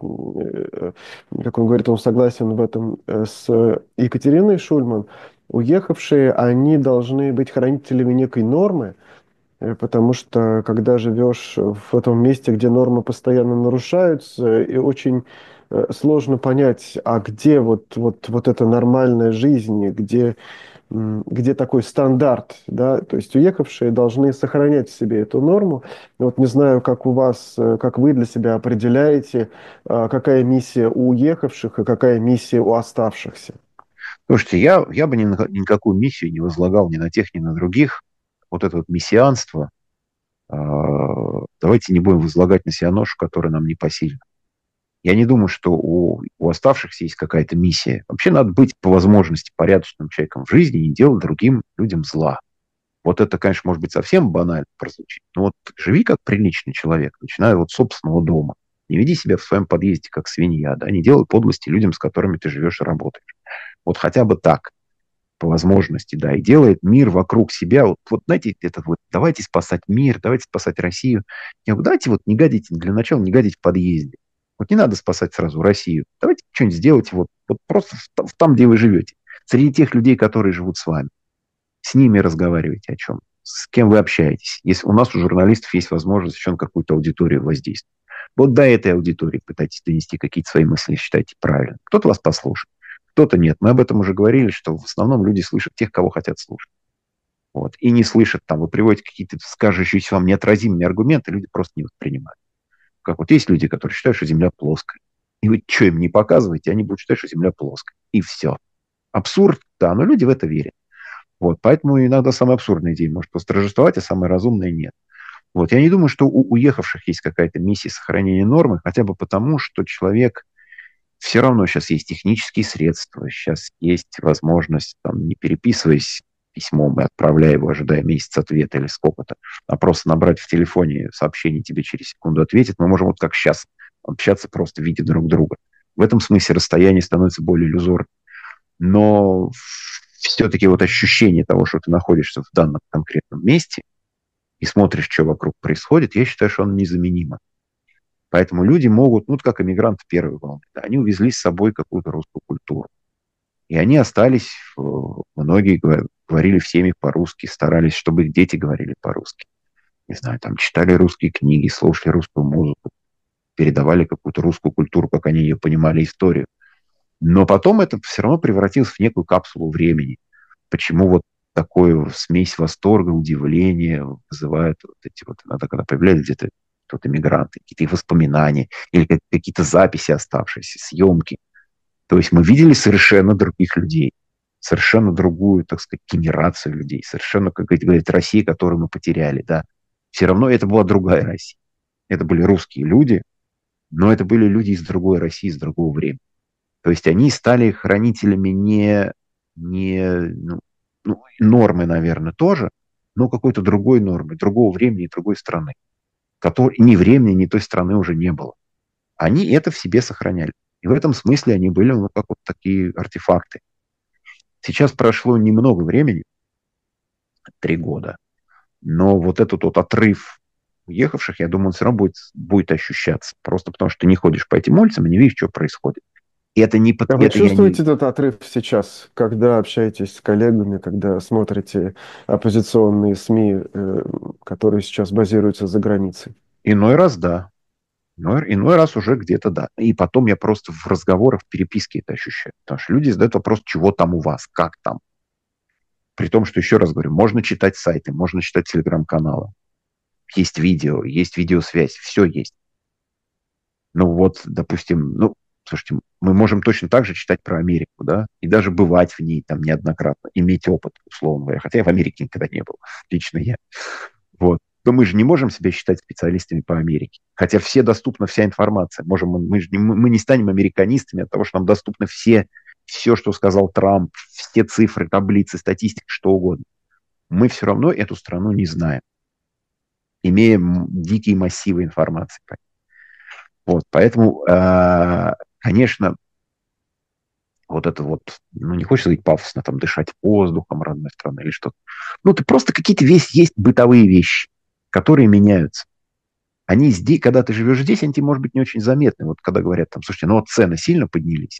как он говорит, он согласен в этом с Екатериной Шульман, уехавшие, они должны быть хранителями некой нормы, потому что когда живешь в этом месте, где нормы постоянно нарушаются, и очень сложно понять, а где вот эта нормальная жизнь, где такой стандарт, да, то есть уехавшие должны сохранять в себе эту норму. Вот не знаю, как у вас, как вы для себя определяете, какая миссия у уехавших и какая миссия у оставшихся. Слушайте, я бы никакую миссию не возлагал ни на тех, ни на других. Вот это вот мессианство, давайте не будем возлагать на себя ношу, которая нам не посильна. Я не думаю, что у оставшихся есть какая-то миссия. Вообще надо быть по возможности порядочным человеком в жизни и не делать другим людям зла. Вот это, конечно, может быть совсем банально прозвучит, но вот живи как приличный человек, начиная вот с собственного дома. Не веди себя в своем подъезде как свинья, да, не делай подлости людям, с которыми ты живешь и работаешь. Вот хотя бы так, по возможности, да, и делает мир вокруг себя. Вот знаете, это вот давайте спасать мир, давайте спасать Россию. Я говорю, давайте вот не гадите, для начала не гадить в подъезде. Вот не надо спасать сразу Россию. Давайте что-нибудь сделайте вот просто там, где вы живете. Среди тех людей, которые живут с вами. С ними разговаривайте о чем. С кем вы общаетесь. Если у нас, у журналистов, есть возможность еще на какую-то аудиторию воздействовать. Вот до этой аудитории пытайтесь донести какие-то свои мысли, считайте правильно. Кто-то вас послушает, кто-то нет. Мы об этом уже говорили, что в основном люди слышат тех, кого хотят слушать. Вот. И не слышат там, вы приводите какие-то скажущиеся вам неотразимые аргументы, люди просто не воспринимают. Как вот есть люди, которые считают, что Земля плоская. И вы что им не показываете, они будут считать, что Земля плоская. И все. Абсурд, да, но люди в это верят. Вот, поэтому иногда самая абсурдная идея может восторжествовать, а самая разумная нет. Вот, я не думаю, что у уехавших есть какая-то миссия сохранения нормы, хотя бы потому, что человек все равно сейчас есть технические средства, сейчас есть возможность, там, не переписываясь письмом и отправляя его, ожидая месяц ответа или сколько-то, а просто набрать в телефоне сообщение, тебе через секунду ответит. Мы можем вот как сейчас общаться, просто видя друг друга. В этом смысле расстояние становится более иллюзорным. Но все-таки вот ощущение того, что ты находишься в данном конкретном месте и смотришь, что вокруг происходит, я считаю, что оно незаменимо. Поэтому люди могут, ну, как иммигранты первой волны, да, они увезли с собой какую-то русскую культуру. И они остались, многие говорили в семьях по-русски, старались, чтобы их дети говорили по-русски. Не знаю, там читали русские книги, слушали русскую музыку, передавали какую-то русскую культуру, как они ее понимали, историю. Но потом это все равно превратилось в некую капсулу времени. Почему вот такую смесь восторга, удивления вызывают вот эти вот, иногда, когда появляются где-то тут иммигранты, какие-то их воспоминания или какие-то записи оставшиеся, съемки. То есть мы видели совершенно других людей, совершенно другую, так сказать, генерацию людей, совершенно, как говорят, Россия, которую мы потеряли, да. Все равно это была другая Россия. Это были русские люди, но это были люди из другой России, из другого времени. То есть они стали хранителями не нормы, наверное, тоже, но какой-то другой нормы, другого времени и другой страны, которой ни времени, ни той страны уже не было. Они это в себе сохраняли. И в этом смысле они были, ну, как вот такие артефакты. Сейчас прошло немного времени, 3 года, но вот этот вот отрыв уехавших, я думаю, он все равно будет ощущаться. Просто потому, что ты не ходишь по этим улицам и не видишь, что происходит. И это не... А вы Это я не... чувствуете этот отрыв сейчас, когда общаетесь с коллегами, когда смотрите оппозиционные СМИ, которые сейчас базируются за границей? Иной раз, да. Иной раз уже где-то да. И потом я просто в разговорах, в переписке это ощущаю. Потому что люди задают вопрос, чего там у вас, как там. При том, что, еще раз говорю, можно читать сайты, можно читать телеграм-каналы. Есть видеосвязь, все есть. Ну вот, допустим, ну, слушайте, мы можем точно так же читать про Америку, да, и даже бывать в ней там неоднократно, иметь опыт, условно говоря. Хотя я в Америке никогда не был, лично я. Вот. Но мы же не можем себя считать специалистами по Америке. Хотя все доступна вся информация. Мы не станем американистами от того, что нам доступны все, что сказал Трамп, все цифры, таблицы, статистика, что угодно. Мы все равно эту страну не знаем, имея дикие массивы информации. Вот, поэтому, конечно, вот это вот, ну, не хочется говорить пафосно, там, дышать воздухом родной страны или что-то. Ну, это просто какие-то есть бытовые вещи, которые меняются. Они здесь, когда ты живешь здесь, они тебе, может быть, не очень заметны. Вот когда говорят там, слушайте, ну вот цены сильно поднялись.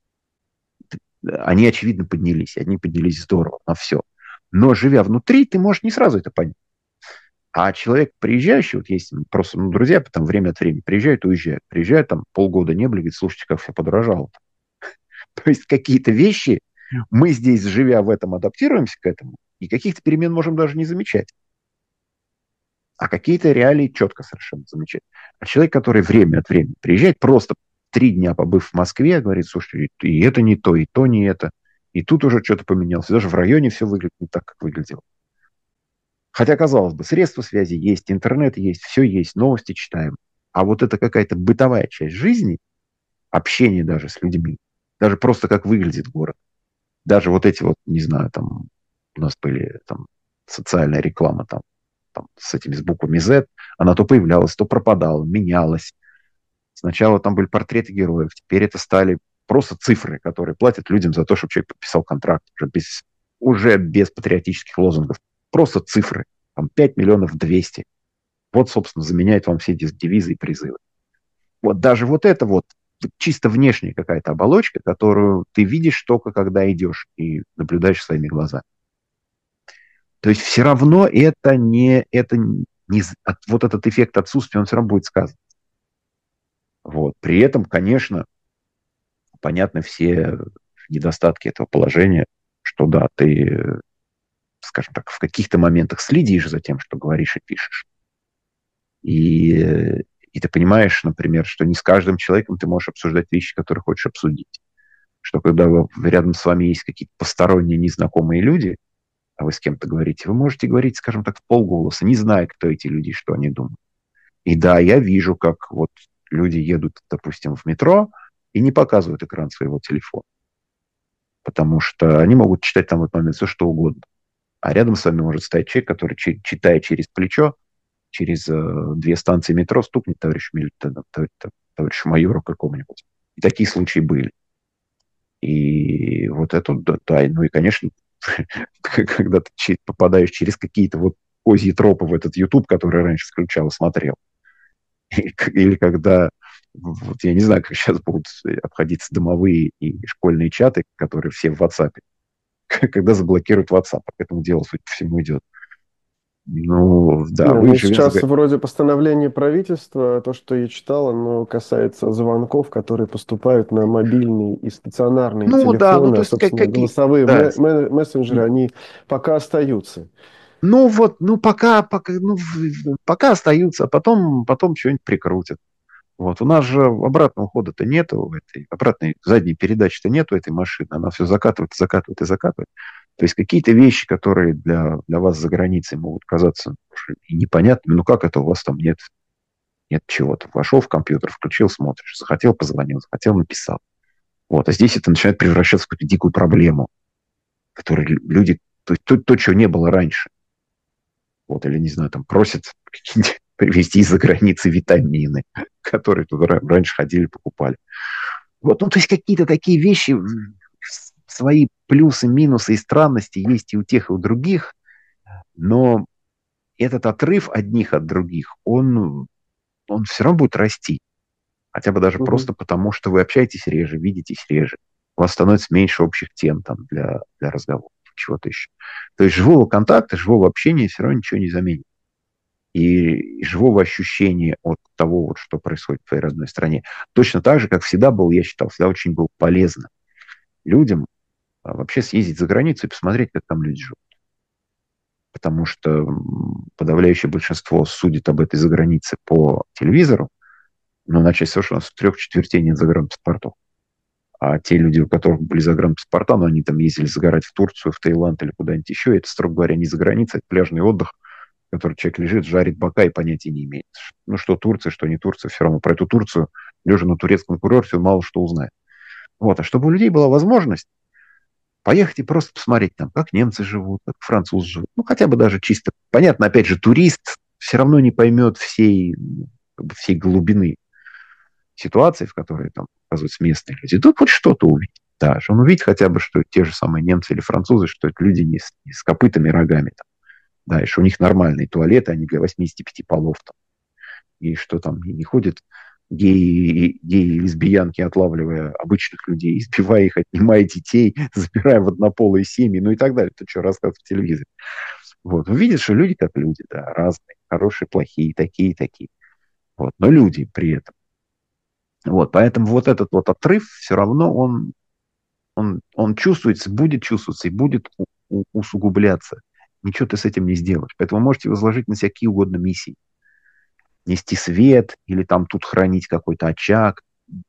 Они, очевидно, поднялись. Они поднялись здорово на все. Но живя внутри, ты можешь не сразу это понять. А человек, приезжающий, вот есть просто, ну, друзья, там время от времени приезжают, уезжают. Приезжают, там полгода не были, говорят, слушайте, как все подорожало. То есть какие-то вещи, мы здесь, живя в этом, адаптируемся к этому, и каких-то перемен можем даже не замечать. А какие-то реалии четко совершенно замечать. А человек, который время от времени приезжает, просто 3 дня побыв в Москве, говорит, слушайте, и это не то, и то не это, и тут уже что-то поменялось. Даже в районе все выглядит не так, как выглядело. Хотя, казалось бы, средства связи есть, интернет есть, новости читаем. А вот это какая-то бытовая часть жизни, общение даже с людьми, даже просто как выглядит город. Даже вот эти вот, не знаю, там у нас были там социальная реклама там с этими с буквами Z, она то появлялась, то пропадала, менялась. Сначала там были портреты героев, теперь это стали просто цифры, которые платят людям за то, чтобы человек подписал контракт уже без патриотических лозунгов. Просто цифры. Там 5 миллионов 200. Вот, собственно, заменяет вам все девизы и призывы. Вот даже вот это вот чисто внешняя какая-то оболочка, которую ты видишь только когда идешь и наблюдаешь своими глазами. То есть все равно вот этот эффект отсутствия, он все равно будет сказан. Вот. При этом, конечно, понятны все недостатки этого положения, что да, ты, скажем так, в каких-то моментах следишь за тем, что говоришь и пишешь. И ты понимаешь, например, что не с каждым человеком ты можешь обсуждать вещи, которые хочешь обсудить. Что когда рядом с вами есть какие-то посторонние, незнакомые люди, а вы с кем-то говорите, вы можете говорить, скажем так, в полголоса, не зная, кто эти люди, что они думают. И да, я вижу, как вот люди едут, допустим, в метро и не показывают экран своего телефона, потому что они могут читать там в этот момент все, что угодно. А рядом с вами может стоять человек, который, читая через плечо, через 2 станции метро, стукнет товарищу майору какому-нибудь. И такие случаи были. И вот это, да, ну и, конечно, когда ты попадаешь через какие-то вот козьи тропы в этот YouTube, который раньше включал и смотрел, или когда, вот я не знаю, как сейчас будут обходиться домовые и школьные чаты, которые все в WhatsApp, когда заблокируют WhatsApp, к этому делу, судя по всему, идет. Ну, да, Да, вы ну живя сейчас вроде постановление правительства, то, что я читал, оно касается звонков, которые поступают на мобильные и стационарные Ну, да, ну, телефоны, то а, есть собственно, какие... голосовые Да. мессенджеры, они пока остаются. Ну, вот, ну, пока остаются, а потом что-нибудь прикрутят. Вот. У нас же обратного хода-то нету, обратной задней передачи-то нету этой машины. Она все закатывает, закатывает и закатывает. То есть какие-то вещи, которые для вас за границей могут казаться и непонятными, ну как это у вас там нет чего-то. Вошел в компьютер, включил, смотришь, захотел, позвонил, захотел, написал. Вот. А здесь это начинает превращаться в какую-то дикую проблему, которую люди, то есть то, чего не было раньше. Вот, или, не знаю, там просят привезти из-за границы витамины, которые туда раньше ходили, покупали. Вот, ну, то есть какие-то такие вещи, свои плюсы, минусы и странности есть и у тех, и у других, но этот отрыв одних от других, он все равно будет расти. Хотя бы даже Мгм. просто потому, что вы общаетесь реже, видитесь реже. У вас становится меньше общих тем там, для разговора, чего-то еще. То есть живого контакта, живого общения все равно ничего не заменит. И живого ощущения от того, вот, что происходит в твоей родной стране. Точно так же, как всегда был, я считал, всегда очень было полезно людям вообще съездить за границу и посмотреть, как там люди живут. Потому что подавляющее большинство судит об этой загранице по телевизору, но начать с того, что у нас в 3/4 нет загранпаспортов. А те люди, у которых были загранпаспорта, но они там ездили загорать в Турцию, в Таиланд или куда-нибудь еще, это, строго говоря, не за границей, это пляжный отдых, в который человек лежит, жарит бока и понятия не имеет. Ну, что Турция, что не Турция, все равно про эту Турцию, лежа на турецком курорте, он мало что узнает. Вот. А чтобы у людей была возможность поехать и просто посмотреть там, как немцы живут, как французы живут. Ну, хотя бы даже чисто. Понятно, опять же, турист все равно не поймет всей, ну, как бы всей глубины ситуации, в которой там оказываются местные люди. Тут хоть что-то увидит. Да, что он увидит хотя бы, что те же самые немцы или французы, что это люди не с копытами и рогами. Там. Да, и что у них нормальные туалеты, они для 85 полов. Там. И что там не ходят геи и лесбиянки, отлавливая обычных людей, избивая их, отнимая детей, забирая в однополые семьи, ну и так далее. То, что рассказывают в телевизоре. Вот. Увидят, что люди как люди, да, разные, хорошие, плохие, такие, такие. Вот. Но люди при этом. Вот. Поэтому вот этот вот отрыв все равно он чувствуется, будет чувствоваться и будет усугубляться. Ничего ты с этим не сделаешь. Поэтому можете возложить на себя какие угодно миссии. Нести свет или там тут хранить какой-то очаг.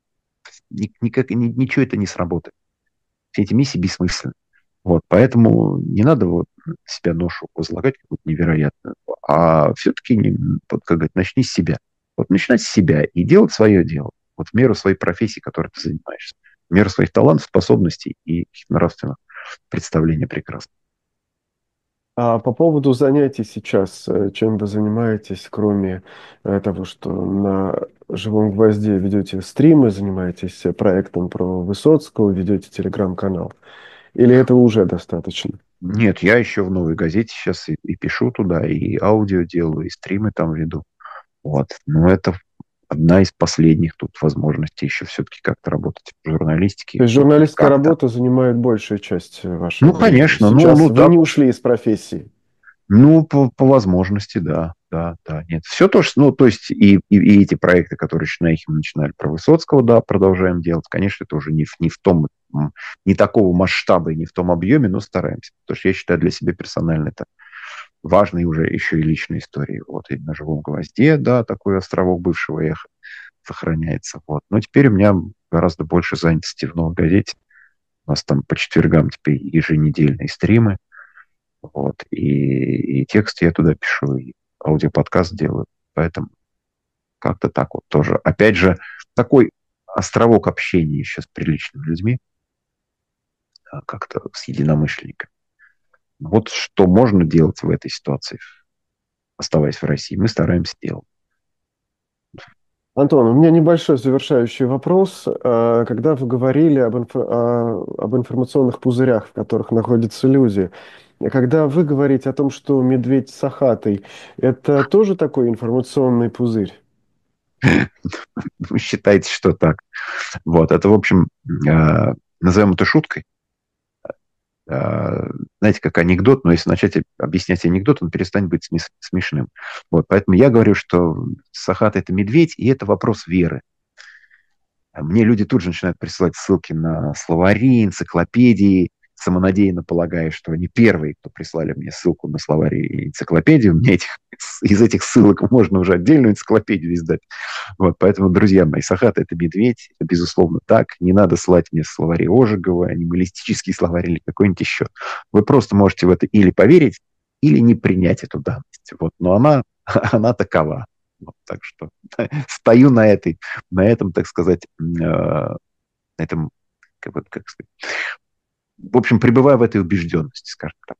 Ничего это не сработает. Все эти миссии бессмысленны. Вот, поэтому не надо вот себя ношу возлагать какую-то невероятную. А все-таки, вот, как говорят, начни с себя. Вот начинать с себя и делать свое дело. Вот в меру своей профессии, которой ты занимаешься. В меру своих талантов, способностей и нравственных представлений прекрасно. А по поводу занятий сейчас, чем вы занимаетесь, кроме того, что на «Живом гвозде» ведете стримы, занимаетесь проектом про Высоцкого, ведете телеграм-канал? Или этого уже достаточно? Нет, я еще в «Новой газете» сейчас и пишу туда, и аудио делаю, и стримы там веду. Вот. Но это одна из последних тут возможностей еще все-таки как-то работать в журналистике. То есть Вот хоть журналистская как-то. работа занимает большую часть Ну, вашего времени. конечно, ну, Сейчас ну вы да, не ушли из профессии. ну, по возможности, да, да, да, нет. Все то, что, ну, то есть и эти проекты, которые еще на Эхе мы начинали про Высоцкого, да, продолжаем делать. Конечно, это уже не в том, не такого масштаба и не в том объеме, но стараемся. Потому что я считаю для себя персонально это важные уже еще и личные истории. Вот и на «Живом гвозде», да, такой островок бывшего Эха сохраняется. Вот. Но теперь у меня гораздо больше занятости в «Новой газете». У нас там по четвергам теперь еженедельные стримы. Вот. И текст я туда пишу, и аудиоподкаст делаю. Поэтому как-то так вот тоже. Опять же, такой островок общения еще с приличными людьми, как-то с единомышленниками. Вот что можно делать в этой ситуации, оставаясь в России, мы стараемся делать. Антон, у меня небольшой завершающий вопрос. Когда вы говорили об информационных пузырях, в которых находятся люди, когда вы говорите о том, что медведь сахатый, это тоже такой информационный пузырь? Вы считаете, что так. Вот. Это, в общем, назовем это шуткой. Знаете, как анекдот, но если начать объяснять анекдот, он перестанет быть смешным. Вот. Поэтому я говорю, что сахат – это медведь, и это вопрос веры. Мне люди тут же начинают присылать ссылки на словари, энциклопедии, самонадеянно полагая, что они первые, кто прислали мне ссылку на словари и энциклопедию. Мне из этих ссылок можно уже отдельную энциклопедию издать. Вот, поэтому, друзья мои, сахат – это медведь, это безусловно так. Не надо слать мне словари Ожегова, анималистический словарь или какой-нибудь еще. Вы просто можете в это или поверить, или не принять эту данность. Вот, но она такова. Вот, так что стою на этом, так сказать, на этом, как сказать, в общем, пребываю в этой убежденности, скажем так.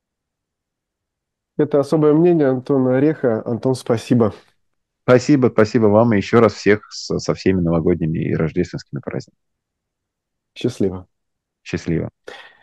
Это особое мнение Антона Ореха. Антон, спасибо. Спасибо, спасибо вам и еще раз всех со всеми новогодними и рождественскими праздниками. Счастливо. Счастливо.